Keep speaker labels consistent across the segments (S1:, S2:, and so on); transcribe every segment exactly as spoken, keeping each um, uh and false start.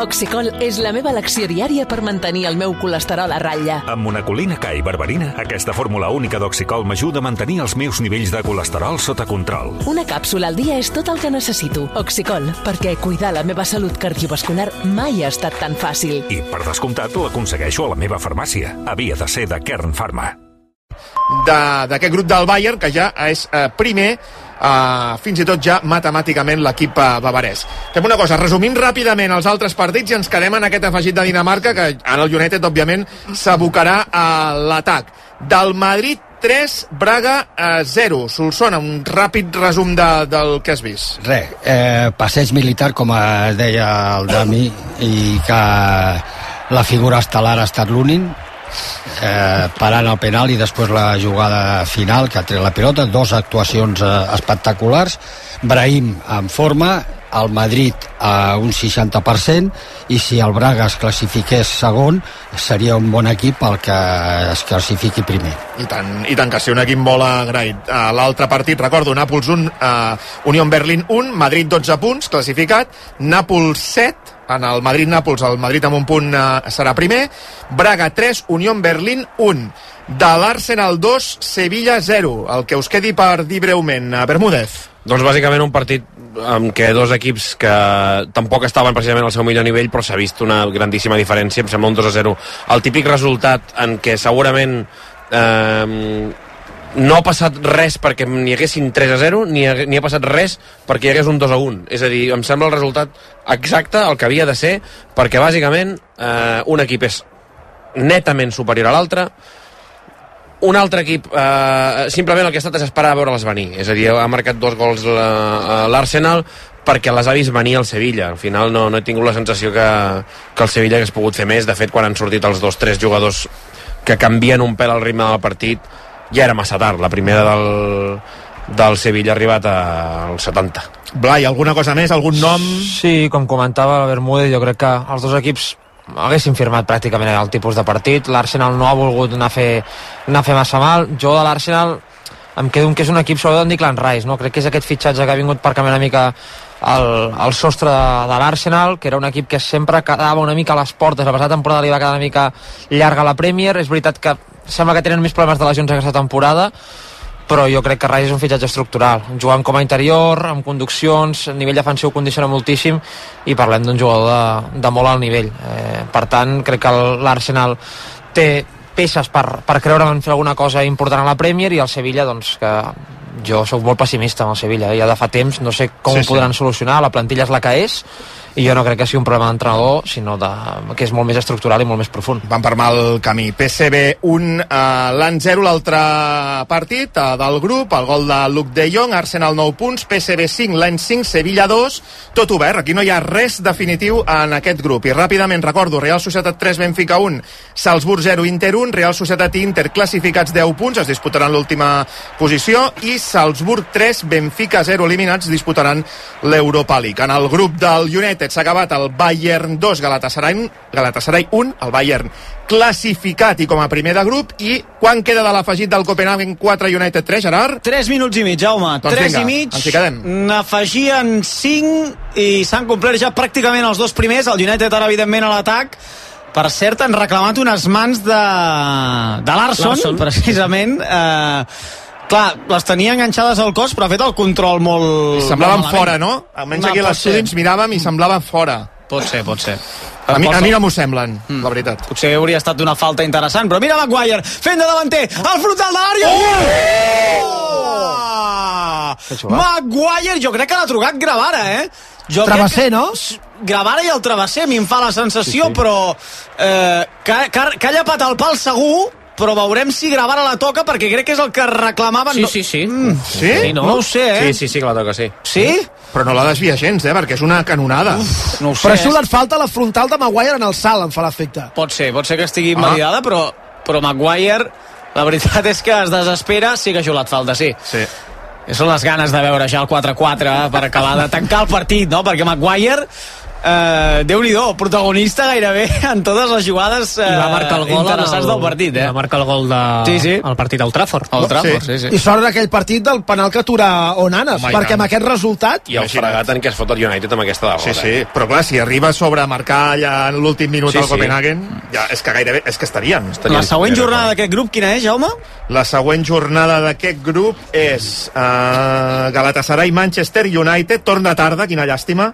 S1: Oxicol és la meva elecció diària per mantenir el meu colesterol a ratlla.
S2: Amb monacolina K i berberina, aquesta fórmula única d'Oxicol m'ajuda a mantenir els meus nivells de colesterol sota control.
S1: Una càpsula al dia és tot el que necessito. Oxicol, perquè cuidar la meva salut cardiovascular mai ha estat tan fàcil.
S2: I, per descomptat, l'aconsegueixo a la meva farmàcia. Havia de ser de Kern Pharma.
S3: D'aquest grup del Bayern, que ja és eh, primer, Uh, fins i tot ja matemàticament l'equip uh, bavarès. Fem una cosa, resumim ràpidament els altres partits i ens quedem en aquest afegit de Dinamarca, que en el United òbviament s'abocarà a l'atac. Del Madrid tres, Braga zero. Solsona, un ràpid resum de, del que has vist.
S4: Res, eh, passeig militar, com es deia el Dami, i que la figura estel·lar ha estat l'únic, Eh, parant el penal i després la jugada final que ha tret la pilota, dos actuacions eh, espectaculars. Brahim en forma, el Madrid a un seixanta per cent, i si el Braga es classifiqués segon seria un bon equip el que es classifiqui primer.
S3: I tant, i tant que sí, un equip molt agraït. Uh, l'altre partit, recordo, Nàpols un, uh, Unión Berlín un, Madrid dotze punts, classificat, Nàpols set, en el Madrid-Nàpols, el Madrid amb un punt uh, serà primer, Braga tres, Unión Berlín un. De l'Arsenal dos, Sevilla zero. El que us quedi per dir breument, uh, Bermúdez.
S5: Doncs bàsicament un partit en què dos equips que tampoc estaven precisament al seu millor nivell, però s'ha vist una grandíssima diferència, em sembla un dos a zero. El típic resultat en què segurament eh, no ha passat res perquè n'hi haguessin tres a zero, ni ha, ni ha passat res perquè hi hagués un dos a un. És a dir, em sembla el resultat exacte, el que havia de ser, perquè bàsicament eh, un equip és netament superior a l'altre, un altre equip eh, simplement el que ha estat és esperar a veure-les venir. És a dir, ha marcat dos gols l'Arsenal perquè les ha vist venir al Sevilla. Al final no, no he tingut la sensació que, que el Sevilla hagués pogut fer més. De fet, quan han sortit els dos tres jugadors que canvien un pèl al ritme del partit, ja era massa tard. La primera del, del Sevilla ha arribat als setanta.
S3: Blai, alguna cosa més? Algun nom?
S6: Sí, com comentava el Bermúdez, jo crec que els dos equips haguessin firmat pràcticament el tipus de partit. L'Arsenal no ha volgut anar a fer, anar a fer massa mal. Jo de l'Arsenal em quedo que és un equip sobretot en Declan Rice, no? Crec que és aquest fitxatge que ha vingut per canviar una mica el, el sostre de, de l'Arsenal, que era un equip que sempre quedava una mica a les portes. La passada temporada li va quedar una mica llarga la Premier. És veritat que sembla que tenen més problemes de lesions aquesta temporada, però jo crec que Rice és un fitxatge estructural, jugant com a interior, amb conduccions, a nivell defensiu condiciona moltíssim, i parlem d'un jugador de, de molt alt nivell. Eh, per tant, crec que l'Arsenal té peces per, per creure en fer alguna cosa important a la Premier, i el Sevilla, doncs, que jo sóc molt pessimista amb el Sevilla, eh? Ja de fa temps, no sé com sí, ho podran sí. solucionar, la plantilla és la que és, i jo no crec que sigui un problema d'entrenador, sinó de, que és molt més estructural i molt més profund.
S3: Van per mal camí. P S V un, uh, l'An zero, l'altre partit uh, del grup, el gol de Luke de Jong, Arsenal nou punts, P S V cinc, l'An cinc, Sevilla dos, tot obert. Aquí no hi ha res definitiu en aquest grup. I ràpidament recordo, Real Societat tres, Benfica un, Salzburg zero, Inter un, Real Societat i Inter classificats deu punts, es disputaran l'última posició, i Salzburg tres, Benfica zero, eliminats, disputaran l'Europa League. En el grup del United s'ha acabat el Bayern dos, Galatasaray, Galatasaray un, el Bayern classificat i com a primer de grup. I quan queda de l'afegit del Copenhagen quatre, United tres, Gerard?
S7: tres minuts i mig, Jaume.
S3: Doncs
S7: tres
S3: vinga,
S7: i mig.
S3: ens hi quedem.
S7: N'afegien cinc i s'han complert ja pràcticament els dos primers. El United ara, evidentment, a l'atac. Per cert, han reclamat unes mans de, de Larsson, precisament. Eh... Clar, les tenia enganxades al cos, però ha fet el control molt...
S3: I semblaven fora, no? Almenys no, aquí a l'estudi ens miràvem i semblava fora.
S7: Pot ser, pot ser.
S3: A mi, a mi no m'ho semblen, mm. la veritat.
S7: Potser hauria estat una falta interessant, però mira Maguire, fent de davanter, al frontal de l'àrea! Oh! Oh! Maguire, jo crec que l'ha trucat Gravara, eh? Jo
S8: Travesser, que... no?
S7: Gravara i el Travesser, a mi em fa la sensació, sí, sí. però eh, que, que, que ha llapat el pal segur, però veurem si Gravara la toca, perquè crec que és el que reclamaven.
S5: Sí, sí, sí.
S7: Mm.
S3: Sí?
S7: Sí, no? no ho sé, eh?
S5: Sí, sí, sí que la toca, sí.
S7: Sí?
S3: Però no la desvia gens, eh? Perquè és una canonada.
S7: Uf, no ho sé.
S8: Però això et falta la frontal de Maguire en el salt, em fa l'efecte.
S7: Pot ser, pot ser que estigui invalidada, ah. però, però Maguire, la veritat és que es desespera, sí que això et falta, sí.
S3: Sí.
S7: Són les ganes de veure ja el quatre quatre per acabar de tancar el partit, no? Perquè Maguire eh, Déu-n'hi-do, protagonista gairebé en totes les jugades eh,
S9: I va marcar el gol
S7: interessants
S9: el,
S7: del partit, eh?
S9: Va marcar el gol de,
S7: sí, sí.
S9: el partit al Trafford.
S7: Al Trafford, sí. sí, sí.
S8: I sort d'aquell partit del penal que atura Onanes,
S3: Home,
S8: perquè amb aquest resultat...
S5: I el fregat en què es fot el United amb aquesta de gol.
S3: Sí, sí, però clar, si arriba a sobre a marcar allà en l'últim minut
S5: Sí,
S3: al
S5: sí.
S3: Copenhagen, ja, és que gairebé, és que estarien. estarien
S7: La següent jornada d'aquest grup, quina és, Jaume?
S3: La següent jornada d'aquest grup és uh, Galatasaray, Manchester United, torn de tarda, quina llàstima,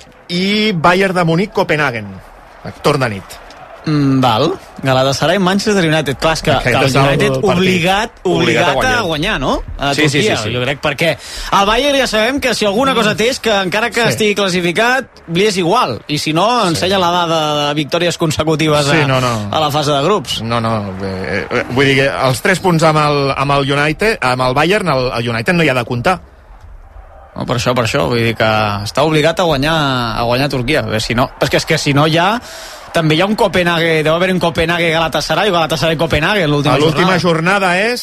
S3: i Bayern de Munic, Copenhagen, torn de nit.
S7: Mm, val, Galatasaray, Manchester United. Clar, és que, que el United
S3: el
S7: obligat, obligat, obligat a guanyar, no? A
S5: sí,
S7: Turquia,
S5: sí, sí, sí.
S7: jo crec, perquè el Bayern ja sabem que si alguna cosa té és que encara que
S3: Sí.
S7: estigui classificat, li és igual, i si no, ensenya la dada de victòries consecutives
S3: Sí,
S7: a,
S3: no, no.
S7: a la fase de grups.
S3: No, no, eh, eh, vull dir que els tres punts amb el, amb el United, amb el Bayern, el, el United no hi ha de comptar.
S7: No, per això, per això, vull dir que està obligat a guanyar a guanyar Turquia, perquè si no, és que, és que si no ja també hi ha un Copenhague, deu haver un Copenhague Galatasaray o Galatasaray Copenhague en l'última jornada.
S3: L'última jornada és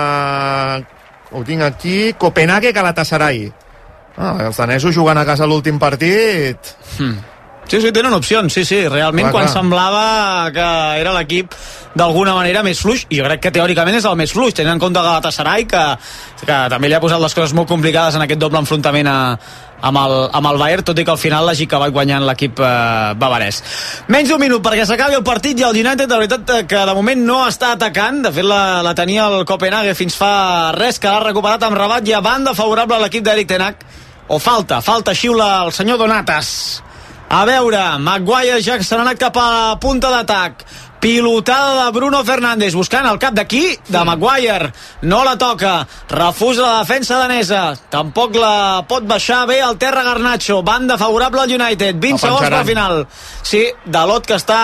S3: uh, ho tinc aquí, Copenhague Galatasaray. Ah, els danesos jugant a casa l'últim partit.
S7: Hmm. Sí, sí, tenen opcions, sí, sí, realment
S3: Clar,
S7: quan
S3: clar.
S7: semblava que era l'equip d'alguna manera més fluix, i jo crec que teòricament és el més fluix, tenint en compte Galatasaray, que, que també li ha posat les coses molt complicades en aquest doble enfrontament a, amb, el, amb el Bayern, tot i que al final l'hagi acabat guanyant l'equip eh, bavarès. Menys d'un minut perquè s'acabi el partit i el United, de veritat, que de moment no està atacant, de fet la, la tenia el Copenhague fins fa res, que l'ha recuperat amb Rabat, i a banda favorable a l'equip d'Erik Ten Hag, o falta, falta, xiula el senyor Donatas. A veure, Maguire ja se n'ha anat cap a la punta d'atac, pilotada de Bruno Fernández buscant el cap d'aquí, de Maguire, no la toca, refusa la defensa danesa, tampoc la pot baixar bé el terra Garnacho, banda favorable al United, vint segons pel final. Sí, Dalot que està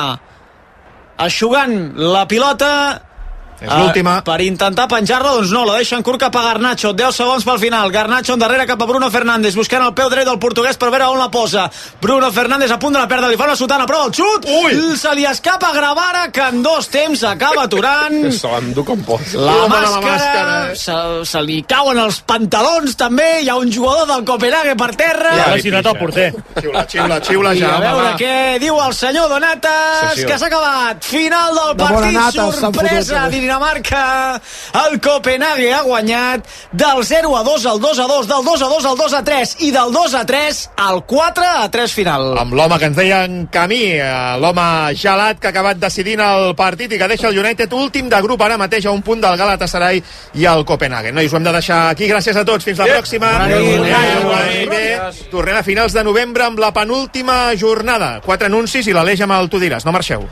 S7: eixugant la pilota,
S3: és l'última.
S7: Uh, per intentar penjar-la, doncs no, la deixen curt cap a Garnacho, deu segons pel final, Garnacho endarrere cap a Bruno Fernández, buscant el peu dret del portuguès per veure on la posa. Bruno Fernández a punt de la perdre, li fa una sotana, prova el xut, Ui! Se li escapa a Gravara, que en dos temps acaba aturant.
S5: Se l'endú com pot.
S7: La
S3: Home,
S7: màscara,
S3: la màscara eh?
S7: se, se li cauen els pantalons també, hi ha un jugador del Copenhague per terra.
S9: Ja, lesionat el porter.
S3: Xiula, xiula, xiula
S7: I
S3: ja.
S7: a veure
S3: va.
S7: què diu el senyor Donatas,
S5: Sessió.
S7: que s'ha acabat. Final del
S8: De bona
S7: partit,
S8: nata, s'han
S7: sorpresa,
S8: fotut.
S7: Dinamarca. El Copenhague ha guanyat del zero a dos al dos a dos, del dos a dos al dos a tres i del dos a tres al quatre a tres final.
S3: Amb l'home que ens deien camí, eh, l'home gelat que ha acabat decidint el partit i que deixa el United últim de grup ara mateix a un punt del Galatasaray i el Copenhague. Nois, ho hem de deixar aquí. Gràcies a tots. Fins la pròxima.
S7: Bona nit.
S3: Adéu,
S7: Adéu.
S3: adéu. Bé, tornem a finals de novembre amb la penúltima jornada. Quatre anuncis i l'Aleix amb el Tu diràs. No marxeu.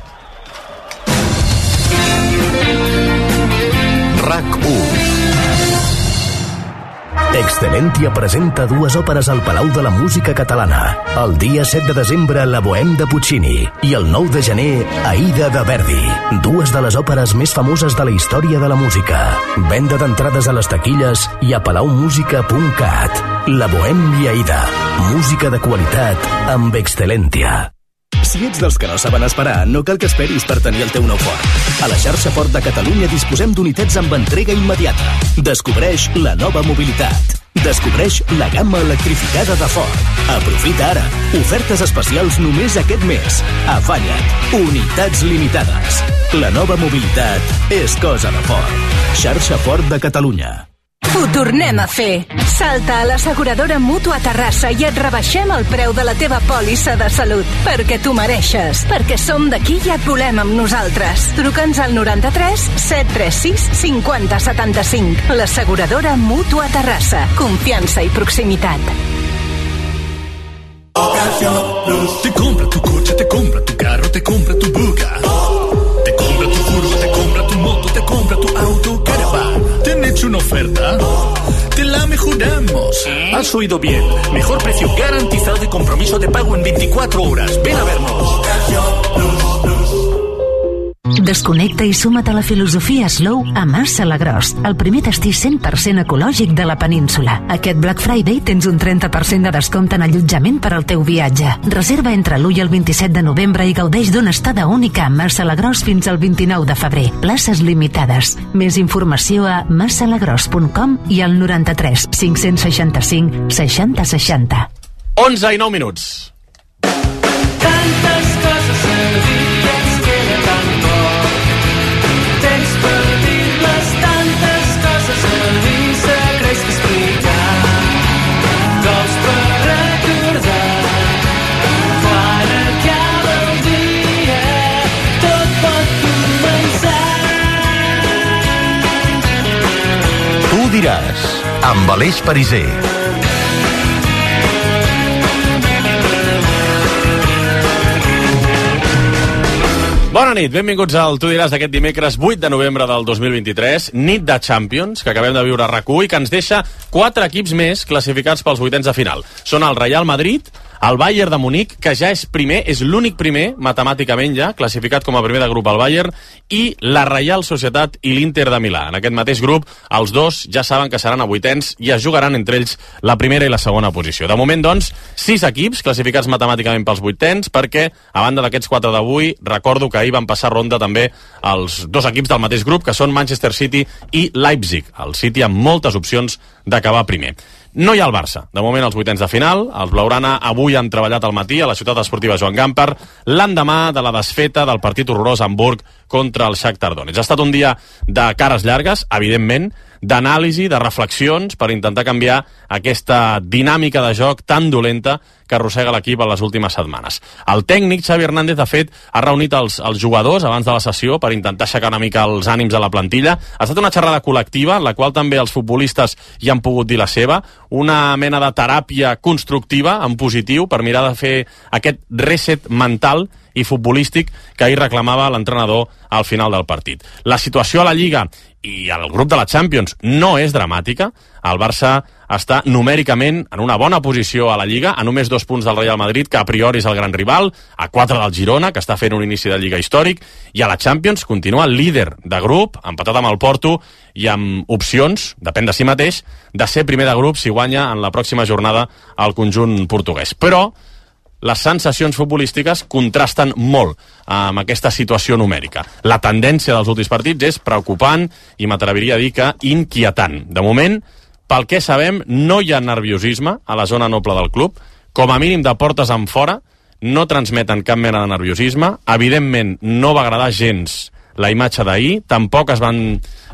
S10: RAC u. Excelentia presenta dues òperes al Palau de la Música Catalana. El dia set de desembre, La Bohème de Puccini, i el nou de gener, Aida de Verdi. Dues de les òperes més famoses de la història de la música. Venda d'entrades a les taquilles i a palaumusica punt cat. La Bohème i Aida. Música de qualitat amb Excelentia.
S11: Si ets dels que no saben esperar, no cal que esperis per tenir el teu nou Ford. A la xarxa Ford de Catalunya disposem d'unitats amb entrega immediata. Descobreix la nova mobilitat. Descobreix la gamma electrificada de Ford. Aprofita ara. Ofertes especials només aquest mes. Afanya't. Unitats limitades. La nova mobilitat és cosa de Ford. Xarxa Ford de Catalunya.
S12: Ho tornem a fer. Salta a l'asseguradora Mútua Terrassa i et rebaixem el preu de la teva pòlissa de salut. Perquè tu mereixes. Perquè som d'aquí i et volem amb nosaltres. Truca'ns al noranta-tres set tres sis cinquanta setanta-cinc. L'asseguradora Mútua Terrassa. Confiança i proximitat.
S13: Te compra tu coche, te compra tu carro, te compra tu buga. Te compra tu furgo, te compra tu moto, te compra tu auto, caravan. ¿Te han hecho una oferta? Te la mejoramos. Has oído bien. Mejor precio garantizado y compromiso de pago en veinticuatro horas. Ven a vernos.
S14: Desconnecta i suma't a la filosofia Slow a Mas Salagros, el primer destí cent per cent ecològic de la península. Aquest Black Friday tens un trenta per cent de descompte en allotjament per al teu viatge. Reserva entre l'u i el vint-i-set de novembre i gaudeix d'una estada única a Mas Salagros fins al vint-i-nou de febrer. Places limitades. Més informació a mas salagros punt com i al noranta-tres cinc-cents seixanta-cinc seixanta seixanta.
S5: onze i nou minuts.
S15: diràs, amb Aleix Pariser.
S16: Bona nit, benvinguts al Tu diràs d'aquest dimecres vuit de novembre del dos mil vint-i-tres, nit de Champions, que acabem de viure a RAC u i que ens deixa quatre equips més classificats pels vuitens de final. Són el Real Madrid, el Bayern de Munic, que ja és primer, és l'únic primer, matemàticament ja, classificat com a primer de grup al Bayern, i la Reial Societat i l'Inter de Milà. En aquest mateix grup, els dos ja saben que seran a vuitens i es jugaran entre ells la primera i la segona posició. De moment, doncs, sis equips classificats matemàticament pels vuitens, perquè, a banda d'aquests quatre d'avui, recordo que ahir van passar ronda també els dos equips del mateix grup, que són Manchester City i Leipzig. El City amb moltes opcions d'acabar primer. No hi ha el Barça. De moment, els vuitens de final. Els Blaugrana avui han treballat al matí a la ciutat esportiva Joan Gamper, l'endemà de la desfeta del partit horrorós a Hamburg contra el Shakhtar Donetsk. Ha estat un dia de cares llargues, evidentment, d'anàlisi, de reflexions, per intentar canviar aquesta dinàmica de joc tan dolenta que arrossega l'equip en les últimes setmanes. El tècnic, Xavi Hernández, de fet, ha reunit els, els jugadors abans de la sessió per intentar aixecar una mica els ànims a la plantilla. Ha estat una xerrada col·lectiva, en la qual també els futbolistes hi han pogut dir la seva, una mena de teràpia constructiva, en positiu, per mirar de fer aquest reset mental i futbolístic que ahir reclamava l'entrenador al final del partit. La situació a la Lliga i al grup de la Champions no és dramàtica. El Barça està numèricament en una bona posició a la Lliga, a només dos punts del Real Madrid, que a priori és el gran rival, a quatre del Girona, que està fent un inici de Lliga històric, i a la Champions continua el líder de grup, empatat amb el Porto, i amb opcions, depèn de si mateix, de ser primer de grup si guanya en la pròxima jornada el conjunt portuguès. Però les sensacions futbolístiques contrasten molt amb aquesta situació numèrica. La tendència dels últims partits és preocupant i m'atreviria a dir que inquietant. De moment, pel que sabem, no hi ha nerviosisme a la zona noble del club. Com a mínim de portes en fora, no transmeten cap mena de nerviosisme. Evidentment, no va agradar gens la imatge d'ahir, tampoc es van...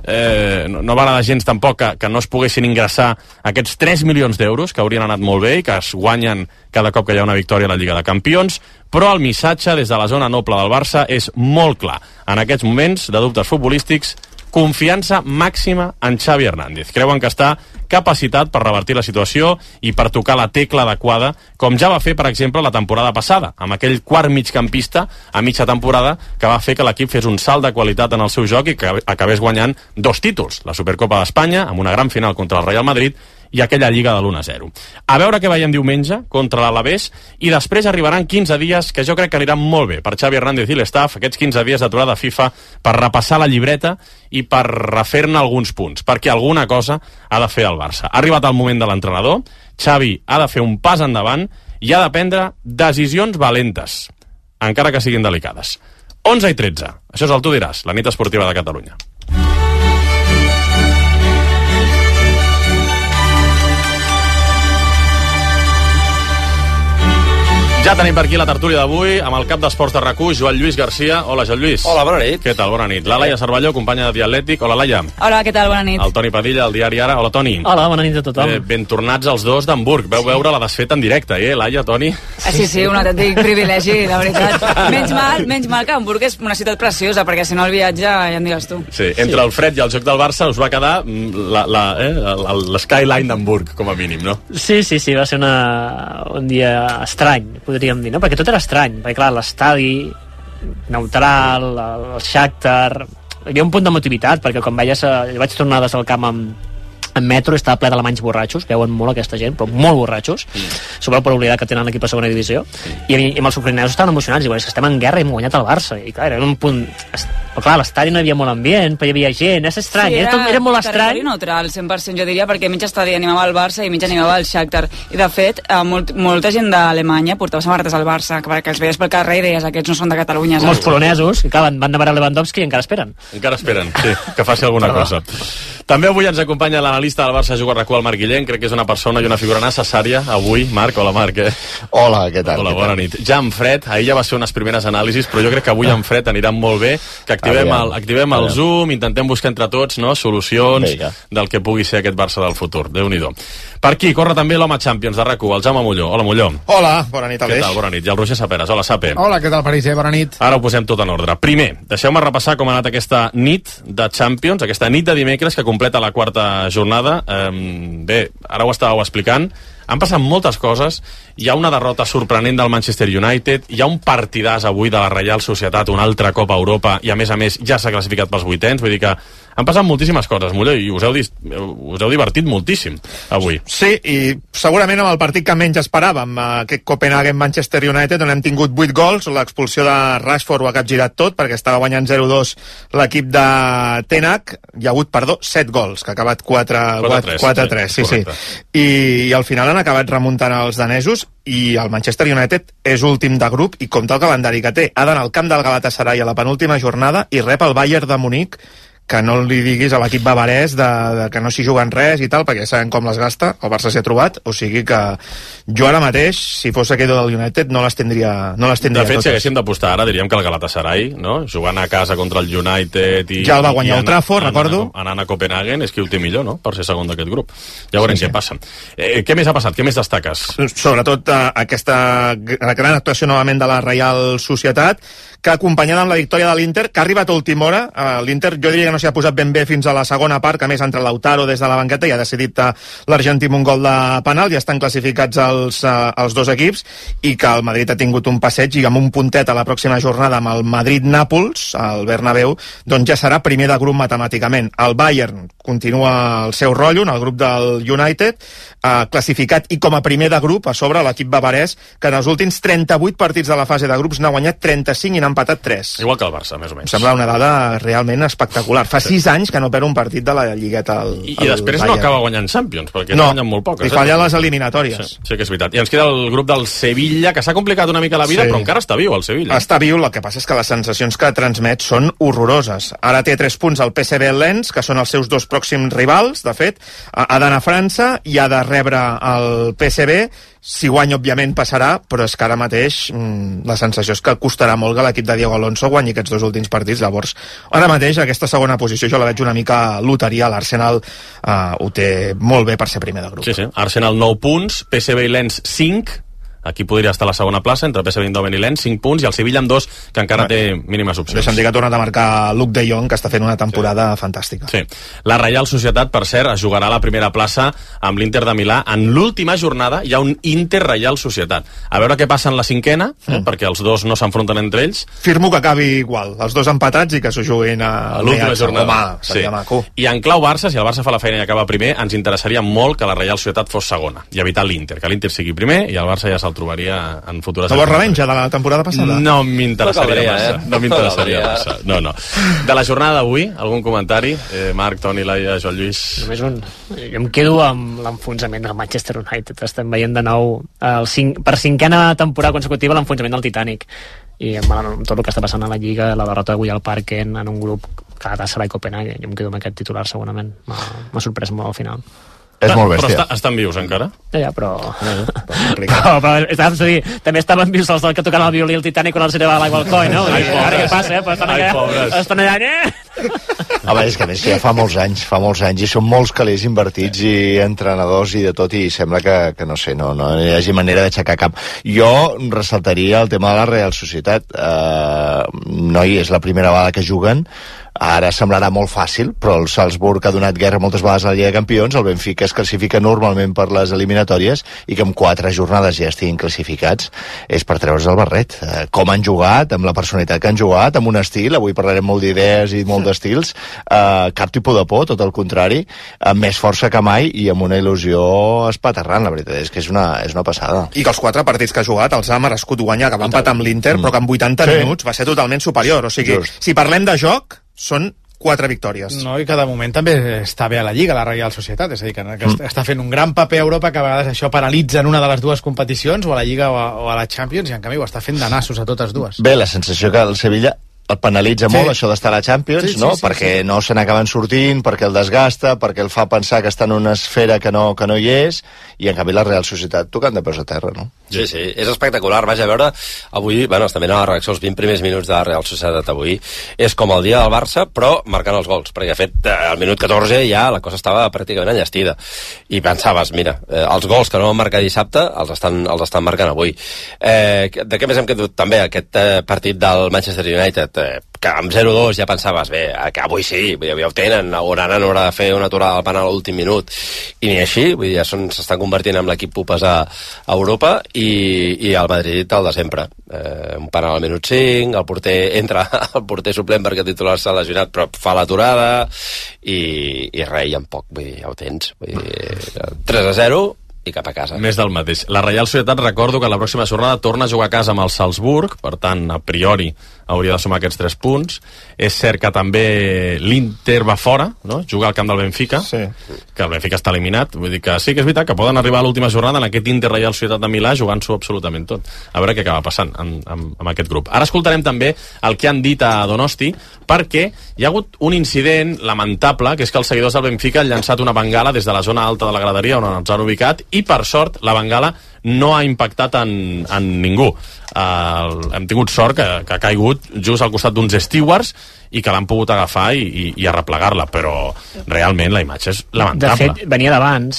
S16: Eh, no, no va agradar gens tampoc que, que no es poguessin ingressar aquests tres milions d'euros que haurien anat molt bé i que es guanyen cada cop que hi ha una victòria a la Lliga de Campions, però el missatge des de la zona noble del Barça és molt clar. En aquests moments de dubtes futbolístics, confiança màxima en Xavi Hernández. Creuen que està capacitat per revertir la situació i per tocar la tecla adequada, com ja va fer, per exemple, la temporada passada, amb aquell quart migcampista a mitja temporada que va fer que l'equip fes un salt de qualitat en el seu joc i que acabés guanyant dos títols, la Supercopa d'Espanya, amb una gran final contra el Real Madrid, i aquella Lliga de l'u a zero. A veure què veiem diumenge contra l'Alavés, i després arribaran quinze dies que jo crec que aniran molt bé per Xavi Hernández i l'estaf, aquests quinze dies d'aturada FIFA per repassar la llibreta i per refer-ne alguns punts, perquè alguna cosa ha de fer el Barça. Ha arribat el moment de l'entrenador, Xavi ha de fer un pas endavant i ha de prendre decisions valentes, encara que siguin delicades. onze i tretze, això és el Tu diràs, la nit esportiva de Catalunya. Ja tenim per aquí la tertúlia d'avui amb el cap d'esports de RAC u, Joan Lluís Garcia. Hola, Joan Lluís.
S17: Hola, bona nit.
S16: Què tal? Bona nit. La Laia Cervelló, companya de Diatlètic. Hola, Laia.
S18: Hola, què tal? Bona nit.
S16: El Toni Padilla, el diari Ara. Hola, Toni.
S9: Hola, bona nit a tothom.
S16: Eh, ben tornats els dos d'Hamburg. Veu sí. veure la desfeta en directe, eh, Laia, Toni?
S18: Ah, sí, sí, un autèntic privilegi, la veritat. Menys mal, menys mal que Hamburg és una ciutat preciosa, perquè si no el viatge ja en digues tu.
S16: Sí, entre sí. el fred i el joc del Barça us va quedar l'skyline eh, d'Hamburg, com a mínim, no?
S9: Sí, sí, sí, va ser una, un dia estrany, podríem dir, no? Perquè tot era estrany, perquè clar, l'estadi neutral, el Shakhtar, hi havia un punt d'emotivitat, perquè quan veies, jo vaig tornar des del camp amb en metro, estava ple d'alemanys borratxos, veuen molt aquesta gent, però molt borratxos, mm. sobre per oblidar que tenen l'equip a segona divisió, mm. i, i amb els ucraïnesos estaven emocionats, i bueno, és que estem en guerra i hem guanyat el Barça, i clar, era un punt... Però clar, a l'estadi no hi havia molt ambient, però hi havia gent, és estrany, sí, era, era, era molt estrany.
S18: Territori neutral, cent per cent jo diria, perquè mig estadi animava el Barça i mig animava el Shakhtar, i de fet, eh, molt, molta gent d'Alemanya portava samarretes al Barça, perquè els veies pel carrer i deies, aquests no són de Catalunya.
S9: Molts polonesos, que clar, van, van demanar Lewandowski i encara esperen.
S16: Encara esperen, sí, que faci alguna cosa. També avui ens acompanya l'analista del Barça Juga RAC u, el Marc Guillén. Crec que és una persona i una figura necessària avui. Marc, hola Marc. Eh?
S19: Hola, què tal?
S16: Hola,
S19: què
S16: bona
S19: tal?
S16: nit. Ja en fred, ahir ja va ser unes primeres anàlisis, però jo crec que avui en fred aniran molt bé, que activem, el, activem el Zoom, intentem buscar entre tots, no, solucions Vinga. del que pugui ser aquest Barça del futur. Déu-n'hi-do. Per aquí corre també l'home Champions de RAC u, el Jaume Molló. Hola, Molló.
S3: Hola, bona nit, Aleix.
S16: Què tal? Bona nit. I el Roger Saperes. Hola, Sape.
S8: Hola, què tal, París? Bona nit.
S16: Ara ho posem tot en ordre. Primer, deixeu-me repassar com ha anat aquesta nit de Champions, aquesta nit de dimecres que completa la quarta jornada jornada. Eh, bé, ara ho estàveu explicant, han passat moltes coses, hi ha una derrota sorprenent del Manchester United, hi ha un partidàs avui de la Reial Societat, un altre cop a Europa, i a més a més ja s'ha classificat pels vuitens, vull dir que han passat moltíssimes coses, Muller, i us heu, us heu divertit moltíssim avui.
S3: Sí, i segurament amb el partit que menys esperàvem, aquest Copenhagen-Manchester United, on hem tingut vuit gols, l'expulsió de Rashford ho ha capgirat tot, perquè estava guanyant zero dos l'equip de Ten Hag, hi ha hagut, perdó, set gols, que ha acabat quatre a tres, sí, sí. I, i al final han acabat remuntant els danesos, i el Manchester United és últim de grup i compta el calendari que té. Ha d'anar al camp del Galatasaray a la penúltima jornada i rep el Bayern de Munic, que no li diguis a l'equip bavarès de, de que no s'hi juguen res i tal, perquè ja sabem com les gasta, el Barça s'hi ha trobat, o sigui que jo ara mateix, si fos aquest del United, no les tindria, no les tindria
S16: de fet,
S3: totes.
S16: Si haguéssim d'apostar ara, diríem que el Galatasaray, no? Jugant a casa contra el United i...
S3: Ja el va guanyar el Trafford, recordo.
S16: Anant a Copenhagen, és qui ho té millor, no?, per ser segon d'aquest grup. Ja veurem sí, què sí. passa. Eh, què més ha passat? Què més destaques?
S3: Sobretot eh, aquesta gran actuació novament de la Reial Societat, que acompanyada amb la victòria de l'Inter, que ha arribat a última hora. Uh, L'Inter jo diria que no s'hi ha posat ben bé fins a la segona part, que a més entra Lautaro des de la banqueta i ha decidit uh, l'Argentí amb un gol de penal, ja estan classificats els, uh, els dos equips, i que el Madrid ha tingut un passeig i amb un puntet a la pròxima jornada amb el Madrid-Nàpols, al Bernabéu, doncs ja serà primer de grup matemàticament. El Bayern continua el seu rotllo en el grup del United, uh, classificat i com a primer de grup a sobre l'equip bavarès, que en els últims trenta-vuit partits de la fase de grups n'ha guanyat trenta-cinc i n'ha empatat tres.
S16: Igual que el Barça, més o menys.
S3: Sembla una dada realment espectacular. Fa sí. sis anys que no perd un partit de la Lligueta al,
S16: I, i després Bayern. No acaba guanyant Champions, perquè no, guanyen molt poques.
S3: I falla les eliminatòries.
S16: Sí, sí que és veritat. I ens queda el grup del Sevilla, que s'ha complicat una mica la vida, sí. però encara està viu, el Sevilla.
S3: Està viu, el que passa és que les sensacions que transmet són horroroses. Ara té tres punts el P S V Lens, que són els seus dos pròxims rivals, de fet. Ha d'anar a França i ha de rebre el P S V. Si guanya, òbviament, passarà, però és que ara mateix mmm, la sensació és que costarà molt que l'equip de Diego Alonso guanyi aquests dos últims partits. Llavors, ara mateix, aquesta segona posició jo la veig una mica loteria. L'Arsenal uh, ho té molt bé per ser primer de grup.
S16: Sí, sí. Arsenal nou punts, P S V i Lens cinc. Aquí podria estar a la segona plaça, entre P S V Eindhoven i Lens, cinc punts, i el Sevilla amb dos, que encara té mínimes opcions.
S3: Deixa'm dir que ha tornat a marcar Luke de Jong, que està fent una temporada sí. fantàstica.
S16: Sí. La Reial Societat, per cert, es jugarà a la primera plaça amb l'Inter de Milà. En l'última jornada hi ha un Inter-Reial Societat. A veure què passa en la cinquena, mm. eh, perquè els dos no s'enfronten entre ells.
S3: Firmo que acabi igual, els dos empatats i que s'ho juguin a,
S16: a l'última jornada.
S3: Home, seria sí. maco.
S16: I en clau Barça, si el Barça fa la feina i acaba primer, ens interessaria molt que la Reial Societat fos segona i evitar l'Inter, que l'Inter sigui primer i el Barça ja se'l trobaria en futures...
S3: No vols revenja de la temporada passada?
S16: No m'interessaria no massa. Eh? No m'interessaria no massa. No, no. De la jornada d'avui, algun comentari? Eh, Marc, Toni, Laia, Joan Lluís...
S9: Només un... Jo em quedo amb l'enfonsament del Manchester United. Estem veient de nou el cinc... per cinquena temporada consecutiva l'enfonsament del Titanic. I amb tot el que està passant a la Lliga, la derrota d'avui al Parken en un grup que ha de ser a Copenhagen. Jo em quedo amb aquest titular, segurament. M'ha sorprès molt al final.
S3: És molt bèstia.
S16: Però està, estan vius encara?
S9: Ja, ja, però... però, però és a dir, també estaven vius els que tocaven el violí i el Titanic quan els llevava l'aigua al coll, no?
S16: Ai, pobres.
S9: Ara què passa, eh? Però estan allà,
S16: Ai,
S9: estan allà, eh?
S17: Home, és que a més que ja fa molts anys, fa molts anys, i són molts calés invertits i entrenadors i de tot, i sembla que, que no sé, no, no hi hagi manera d'aixecar cap. Jo ressaltaria el tema de la Real Societat. Uh, noi, és la primera vegada que juguen. Ara semblarà molt fàcil, però el Salzburg ha donat guerra moltes vegades a la Lliga de Campions, el Benfica es classifica normalment per les eliminatòries, i que en quatre jornades ja estiguin classificats és per treure's el barret. Eh, com han jugat, amb la personalitat que han jugat, amb un estil, avui parlarem molt d'idees i molt d'estils, eh, cap tipus de por, tot el contrari, amb més força que mai i amb una il·lusió espaterrant, la veritat és que és una, és una passada.
S3: I que els quatre partits que ha jugat els ha merescut guanyar, que va empatar amb l'Inter, mm. però que en vuitanta sí. minuts va ser totalment superior. O sigui, Just. si parlem de joc, són quatre victòries.
S8: No, i que de moment també està bé a la Lliga, la Reial Societat, és a dir, que, que mm. està fent un gran paper a Europa, que a vegades això paralitza en una de les dues competicions, o a la Lliga o a, o a la Champions, i en canvi ho està fent de nassos a totes dues.
S17: Bé, la sensació que el Sevilla el penalitza sí. molt, això d'estar a la Champions, sí, sí, no? Sí, perquè sí. no se n'acaben sortint, perquè el desgasta, perquè el fa pensar que està en una esfera que no, que no hi és, i en canvi la Real Societat tocant de peus a terra, no?
S19: Sí, sí, és espectacular. Vaja, a veure, avui, bueno, també anava a la reacció, els vint primers minuts de la Real Societat avui, és com el dia del Barça, però marcant els gols, perquè de fet, al minut catorze ja la cosa estava pràcticament enllestida, i pensaves, mira, eh, els gols que no van marcar dissabte els estan, els estan marcant avui. Eh, de què més hem quedat també aquest eh, partit del Manchester United? Eh, que amb zero dos ja pensaves, bé, que avui sí, ja ho tenen, on ara no haurà de fer una aturada al penal a l'últim minut, i ni així, vull dir, ja s'estan convertint en l'equip pupes a, a Europa, i, i el Madrid el de sempre. Eh, un penal al minut cinc, el porter entra el porter suplent perquè el titular s'ha lesionat, però fa l'aturada, i, i res, i en poc, vull dir, ja ho tens. Vull dir, tres a zero, i cap a casa.
S16: Més del mateix. La Reial Societat, recordo que la pròxima jornada torna a jugar a casa amb el Salzburg, per tant, a priori hauria de sumar aquests tres punts. És cert que també l'Inter va fora, no? Juga al camp del Benfica, sí. Que el Benfica està eliminat. Vull dir que sí que és veritat que poden arribar a l'última jornada en aquest Inter Reial Societat de Milà jugant-s'ho absolutament tot. A veure què acaba passant amb, amb, amb aquest grup. Ara escoltarem també el que han dit a Donosti, perquè hi ha hagut un incident lamentable, que és que els seguidors del Benfica han llançat una bengala des de la zona alta de la graderia on ens han ubicat, i per sort la bengala no ha impactat en, en ningú. Uh, hem tingut sort que, que ha caigut just al costat d'uns stewards i que l'han pogut agafar i, i, i arreplegar-la, però realment la imatge és lamentable.
S9: De fet, venia d'abans.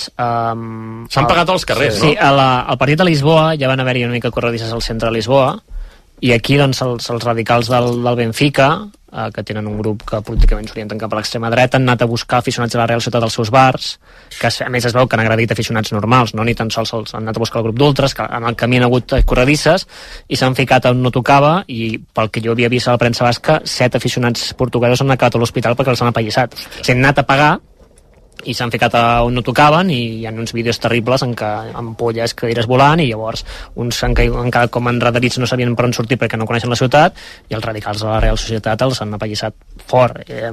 S9: Um,
S16: S'han pagat als carrers,
S9: sí,
S16: no?
S9: Sí, al partit de Lisboa ja van haver-hi una mica corredisses al centre de Lisboa, i aquí doncs, els, els radicals del, del Benfica, eh, que tenen un grup que políticament s'orienten cap a l'extrema dreta, han anat a buscar aficionats de la Real Societat als seus bars, que a més es veu que han agredit aficionats normals, no? Ni tan sols els han anat a buscar el grup d'ultres, que en el camí han hagut corredisses, i s'han ficat on no tocava, i pel que jo havia vist a la premsa basca, set aficionats portuguesos han anat a l'hospital perquè els han apallissat. O sigui, han anat a pagar, i s'han ficat on no tocaven, i hi ha uns vídeos terribles en què ampolles cadires volant, i llavors uns han, han quedat com enredarits, no sabien per on sortir perquè no coneixen la ciutat, i els radicals de la Real Societat els han apallissat fort. Eh,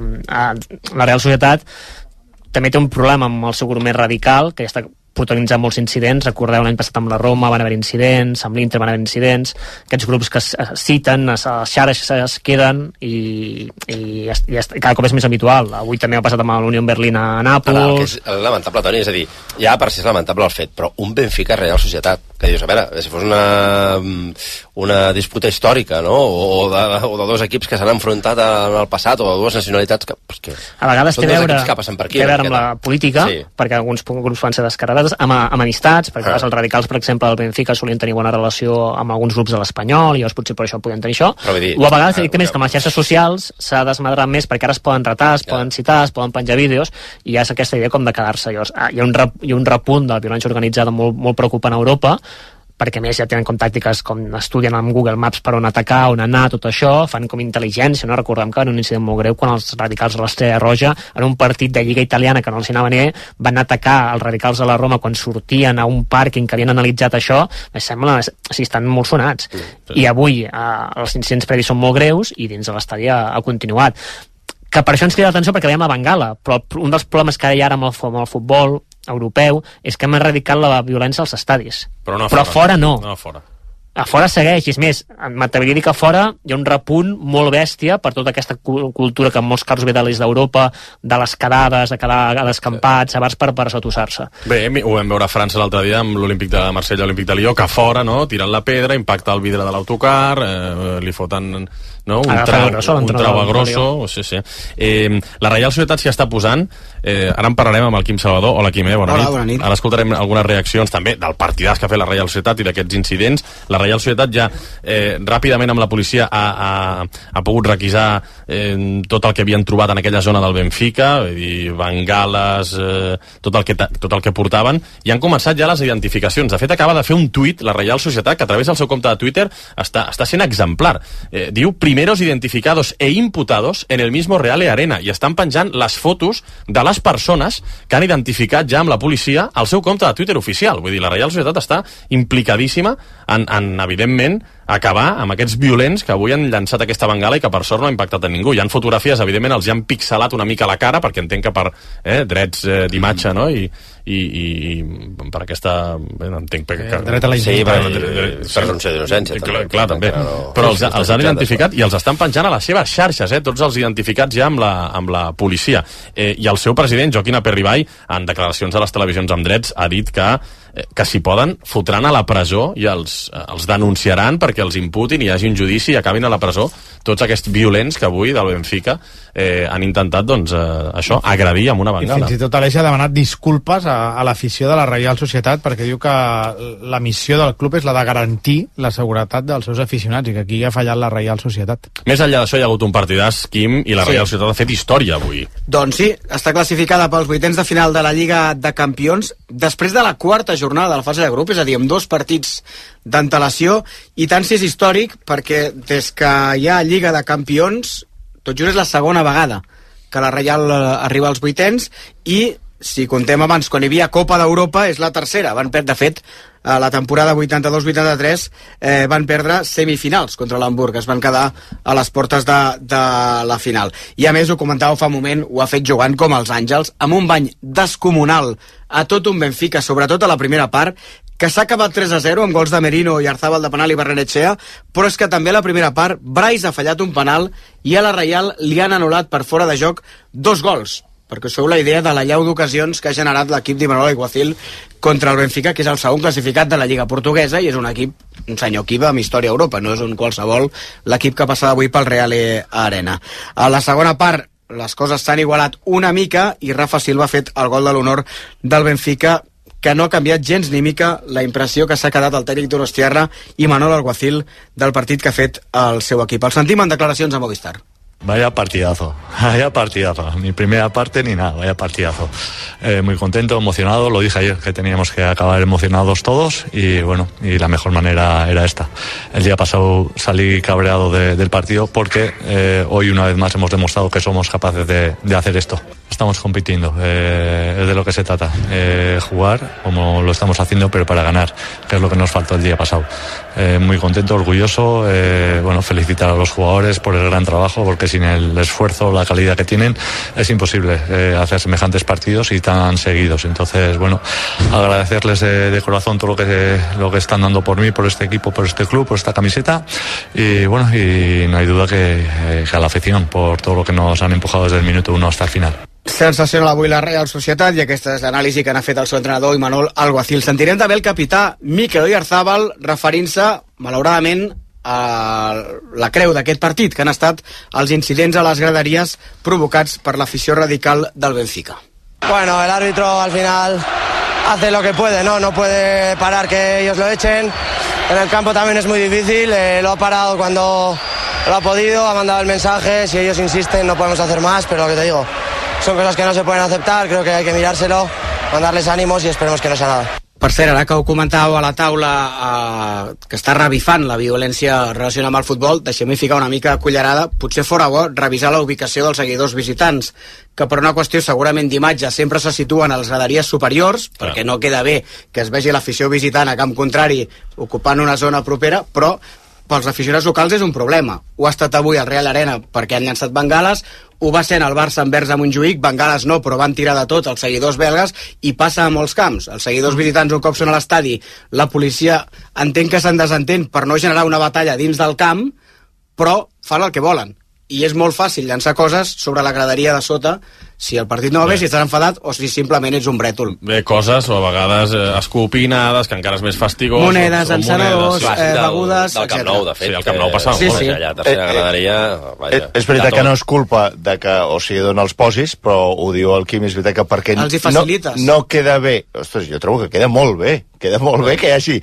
S9: la Real Societat també té un problema amb el seu grup més radical, que ja està protagonitzant molts incidents. Recordeu l'any passat amb la Roma van haver incidents, amb l'Inter van haver incidents, aquests grups que es citen, a les xarxes es queden, i, i, i cada cop és més habitual. Avui també ha passat amb l'Unió Berlín a Nàpols.
S19: Ara, el que és lamentable, Toni, és a dir, ja per si és lamentable el fet, però un Benfica Real Societat, que dius, a veure, si fos una, una disputa històrica, no?, o de, o de dos equips que s'han enfrontat en el passat, o de dues nacionalitats que, pues, que
S9: a vegades té veure,
S19: per aquí,
S9: té veure amb la política, sí. Perquè alguns grups van ser descarregats, amb, amb amistats, perquè ah. els radicals, per exemple, del Benfica solien tenir bona relació amb alguns grups de l'Espanyol, i llavors potser per això podien tenir això, dir, o a vegades ah, més que amb les xarxes socials s'ha desmadrat més, perquè ara es poden retar, es ja. poden citar, es poden penjar vídeos, i hi ha aquesta idea com de quedar-se. Llavors, ah, hi, ha un rep, hi ha un repunt de la violència organitzada molt, molt preocupant a Europa, perquè més ja tenen com tàctiques com estudien amb Google Maps per on atacar, on anar, tot això, fan com intel·ligència, no? Recordem que en un incident molt greu quan els radicals de l'Estrella Roja, en un partit de Lliga Italiana que no els anava bé, van atacar els radicals de la Roma quan sortien a un pàrquing que havien analitzat això, em sembla, si estan molt sonats. Sí, sí. I avui eh, els incidents previs són molt greus i dins de l'estadi ha, ha continuat. Que per això ens crida l'atenció perquè veiem la bengala, però un dels problemes que hi ha ara amb el, amb el futbol europeu és que hem erradicat la violència als estadis,
S16: però, no
S9: però
S16: fora,
S9: fora no,
S16: no fora.
S9: A fora segueix, i és més, m'atreviria a dir que a fora hi ha un repunt molt bèstia per tota aquesta cultura que en molts casos ve de l'est d'Europa, de les quedades, de quedar a descampats, a bars per, per satussar-se.
S16: Bé, ho vam veure a França l'altre dia amb l'Olímpic de Marsella, l'Olímpic de Lió, que a fora, no?, tirant la pedra, impacta el vidre de l'autocar, eh, li foten, no?, un trau, grosso, un trau a grosso, sí, sí. Eh, la Reial Societat s'hi està posant, eh, ara en parlarem amb el Quim Salvador. Hola, Quim, eh? Bona,
S20: Hola,
S16: nit.
S20: bona nit.
S16: Ara escoltarem algunes reaccions també del partidàs que ha fet la Reial Societat i d'aquests incidents. La Reial Societat ja eh, ràpidament amb la policia ha, ha, ha pogut requisar eh, tot el que havien trobat en aquella zona del Benfica, vull dir, bengales, eh, tot, el que, tot el que portaven, i han començat ja les identificacions. De fet, acaba de fer un tuit la Reial Societat, que a través del seu compte de Twitter està, està sent exemplar. Eh, diu, primeros identificados e imputados en el mismo Reale Arena, i estan penjant les fotos de les persones que han identificat ja amb la policia al seu compte de Twitter oficial. Vull dir, la Reial Societat està implicadíssima en, en evidentment, acabar amb aquests violents que avui han llançat aquesta bengala i que per sort no ha impactat a ningú. Hi han fotografies, evidentment els hi han pixelat una mica la cara perquè entenc que per eh, drets eh, d'imatge, no?, i, i, i per aquesta... Bé, entenc que...
S8: El dret a la
S19: sí, per, per presumpció d'innocència.
S16: Clar, clar, també. Però els, els han identificat i els estan penjant a les seves xarxes, eh, tots els identificats ja amb la, amb la policia. Eh, I el seu president, Joaquín Aperribay, en declaracions a les televisions amb drets, ha dit que que si poden fotran a la presó i els, els denunciaran perquè els imputin i hi hagi un judici i acabin a la presó tots aquests violents que avui del Benfica eh, han intentat, doncs, eh, això, agredir amb una bengala.
S8: I fins i tot Aleix ha demanat disculpes a, a l'afició de la Reial Societat perquè diu que la missió del club és la de garantir la seguretat dels seus aficionats i que aquí ha fallat la Reial Societat.
S16: Més enllà d'això hi ha hagut un partidàs, Quim, i la
S20: Sí.
S16: Reial Societat ha fet història avui.
S20: Doncs sí, està classificada pels vuitens de final de la Lliga de Campions després de la quarta jornada de la fase de grup, és a dir, amb dos partits d'antelació, i tant si és històric perquè des que hi ha Lliga de Campions tot just és la segona vegada que la Reial arriba als vuitens, i si contem abans, quan hi havia Copa d'Europa, és la tercera. Van perdre, de fet, a la temporada vuitanta-dos vuitanta-tres eh, van perdre semifinals contra l'Hamburg, es van quedar a les portes de, de la final. I a més, ho comentàveu fa un moment, ho ha fet jugant com els Àngels, amb un bany descomunal a tot un Benfica, sobretot a la primera part, que s'ha acabat tres a zero amb gols de Merino i Arzabal de penal i Barrenetxea, però és que també a la primera part Brais ha fallat un penal i a la Reial li han anul·lat per fora de joc dos gols, perquè us feu la idea de la llau d'ocasions que ha generat l'equip d'Imanol Alguacil contra el Benfica, que és el segon classificat de la Lliga Portuguesa i és un equip, un senyor equip amb història a Europa, no és un qualsevol l'equip que passava avui pel Real Arena. A la segona part les coses s'han igualat una mica i Rafa Silva ha fet el gol de l'honor del Benfica, que no ha canviat gens ni mica la impressió que s'ha quedat el tècnic d'Urostiarra i Manol Alguacil del partit que ha fet el seu equip. El sentim en declaracions a Movistar.
S21: Vaya partidazo, vaya partidazo, ni primera parte ni nada, vaya partidazo. Eh, muy contento, emocionado, lo dije ayer que teníamos que acabar emocionados todos y bueno, y la mejor manera era esta. El día pasado salí cabreado de, del partido porque eh, hoy una vez más hemos demostrado que somos capaces de, de hacer esto. Estamos compitiendo, eh, es de lo que se trata, eh, jugar como lo estamos haciendo pero para ganar, que es lo que nos faltó el día pasado. Eh, muy contento, orgulloso, eh, bueno, felicitar a los jugadores por el gran trabajo, porque sin el esfuerzo, la calidad que tienen, es imposible eh, hacer semejantes partidos y tan seguidos. Entonces, bueno, agradecerles de, de corazón todo lo que, lo que están dando por mí, por este equipo, por este club, por esta camiseta, y bueno, y no hay duda que, eh, que a la afición por todo lo que nos han empujado desde el minuto uno hasta el final.
S20: Sensacional avui la Real Societat, i aquesta és l'anàlisi que n'ha fet el seu entrenador Imanol Alguacil. Sentirem també el capità Mikel Oyarzabal referint-se, malauradament, a la creu d'aquest partit, que han estat els incidents a les graderies provocats per l'afició radical del Benfica.
S22: Bueno, el árbitro al final hace lo que puede, ¿no? No puede parar que ellos lo echen. En el campo también es muy difícil, eh, lo ha parado cuando lo ha podido, ha mandado el mensaje, si ellos insisten no podemos hacer más, pero lo que te digo, son cosas que no se pueden aceptar, creo que hay que mirárselo, mandarles ánimos y esperemos que no sea nada.
S20: Per cert, ara que ho comentàveu a la taula eh, que està revifant la violència relacionada amb el futbol, deixem-hi ficar una mica cullerada, potser fora bo revisar la ubicació dels seguidors visitants, que per una qüestió segurament d'imatge sempre se situen a les graderies superiors, perquè no queda bé que es vegi l'afició visitant a camp contrari ocupant una zona propera, però pels aficionats locals és un problema. Ho ha estat avui al Real Arena perquè han llançat bengales, ho va ser en el Barça envers a Montjuïc, bengales no, però van tirar de tot els seguidors belgues, i passa a molts camps. Els seguidors visitants, un cop són a l'estadi, la policia entén que se'n desentén per no generar una batalla dins del camp, però fan el que volen. I és molt fàcil llançar coses sobre la graderia de sota si el partit no va bé, si estàs enfadat o si simplement ets un brètol.
S16: Bé, coses, o a vegades eh, escopinades, que encara és més fastigós.
S20: Monedes,
S16: o, o
S20: encenedors,
S16: monedes,
S20: eh, begudes,
S19: del Camp Nou, de fet.
S16: Sí, al Camp Nou passava.
S19: Sí,
S16: molt.
S19: sí. Allà, tercera graderia...
S17: Eh, és veritat que no és culpa de que, o sigui, d'on els posis, però ho diu el Quim, és veritat que perquè
S20: els hi facilites.
S17: No, no queda bé. Ostres, jo trobo que queda molt bé. Queda molt bé que hi hagi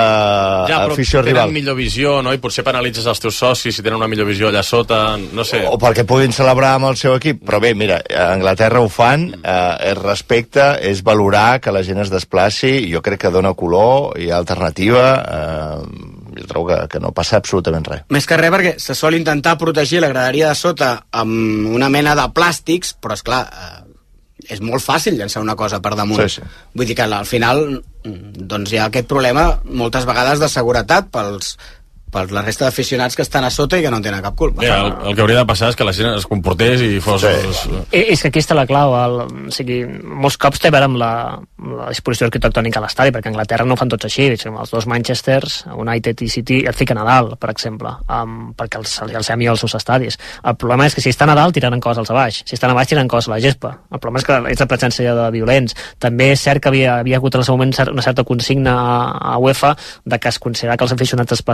S17: uh,
S16: ja,
S17: afició
S16: rival.
S17: rival.
S16: Millor visió, no? I potser penalitzes els teus socis si tenen una millor visió allà sota, no sé.
S17: O perquè puguin celebrar amb el seu equip. Però bé, mira, a Anglaterra ho fan, eh, és respecte, és valorar que la gent es desplaci, jo crec que dona color, hi ha alternativa, eh, jo trobo que, que no passa absolutament res.
S20: Més que res perquè se sol intentar protegir la graderia de sota amb una mena de plàstics, però és clar, eh, és molt fàcil llançar una cosa per damunt.
S17: Sí, sí.
S20: Vull dir que al final doncs hi ha aquest problema moltes vegades de seguretat pels, per la resta d'aficionats que estan a sota i que no en tenen cap culpa.
S16: Bé, el, el que hauria de passar és que la gent es comportés i fos... Sí.
S9: Eh, és que aquí està la clau. El, o sigui, molts cops té a veure amb la, amb la disposició arquitectònica a l'estadi, perquè a Anglaterra no ho fan tots així. Els dos Manchesters, United i City, et fiquen a dalt, per exemple, um, perquè els, els semi als seus estadis. El problema és que si estan a dalt tiraran coses als baix, si estan a baix tiraran coses a la gespa. El problema és que és la presència de violents. També és cert que havia, havia hagut en el seu moment una certa consigna a, a UEFA de que es considera que els aficionats desplaçats podien